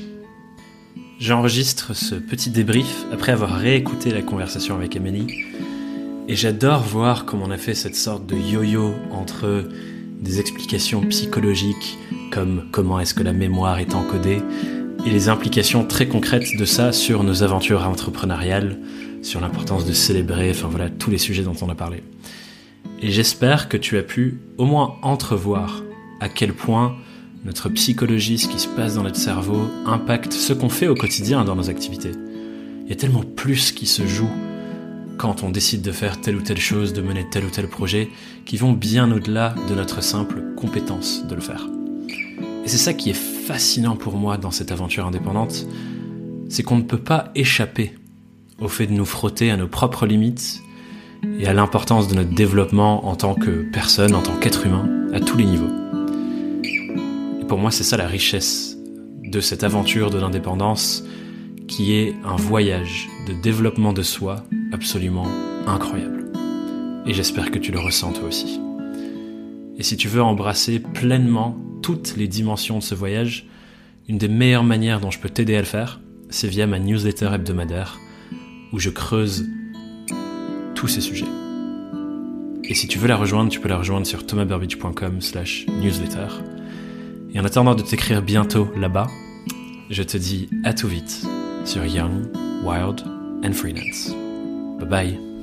J'enregistre ce petit débrief après avoir réécouté la conversation avec Amélie. Et j'adore voir comment on a fait cette sorte de yo-yo entre des explications psychologiques, comme comment est-ce que la mémoire est encodée, et les implications très concrètes de ça sur nos aventures entrepreneuriales, sur l'importance de célébrer, enfin voilà, tous les sujets dont on a parlé. Et j'espère que tu as pu au moins entrevoir à quel point notre psychologie, ce qui se passe dans notre cerveau, impacte ce qu'on fait au quotidien dans nos activités. Il y a tellement plus qui se joue quand on décide de faire telle ou telle chose, de mener tel ou tel projet, qui vont bien au-delà de notre simple compétence de le faire. Et c'est ça qui est fascinant pour moi dans cette aventure indépendante, c'est qu'on ne peut pas échapper au fait de nous frotter à nos propres limites et à l'importance de notre développement en tant que personne, en tant qu'être humain, à tous les niveaux. Et pour moi, c'est ça la richesse de cette aventure de l'indépendance, qui est un voyage de développement de soi absolument incroyable. Et j'espère que tu le ressens toi aussi. Et si tu veux embrasser pleinement toutes les dimensions de ce voyage, une des meilleures manières dont je peux t'aider à le faire, c'est via ma newsletter hebdomadaire, où je creuse tous ces sujets. Et si tu veux la rejoindre, tu peux la rejoindre sur thomasburbidge.com/newsletter. Et en attendant de t'écrire bientôt là-bas, je te dis à tout vite sur Young, Wild and Freelance. Bye bye.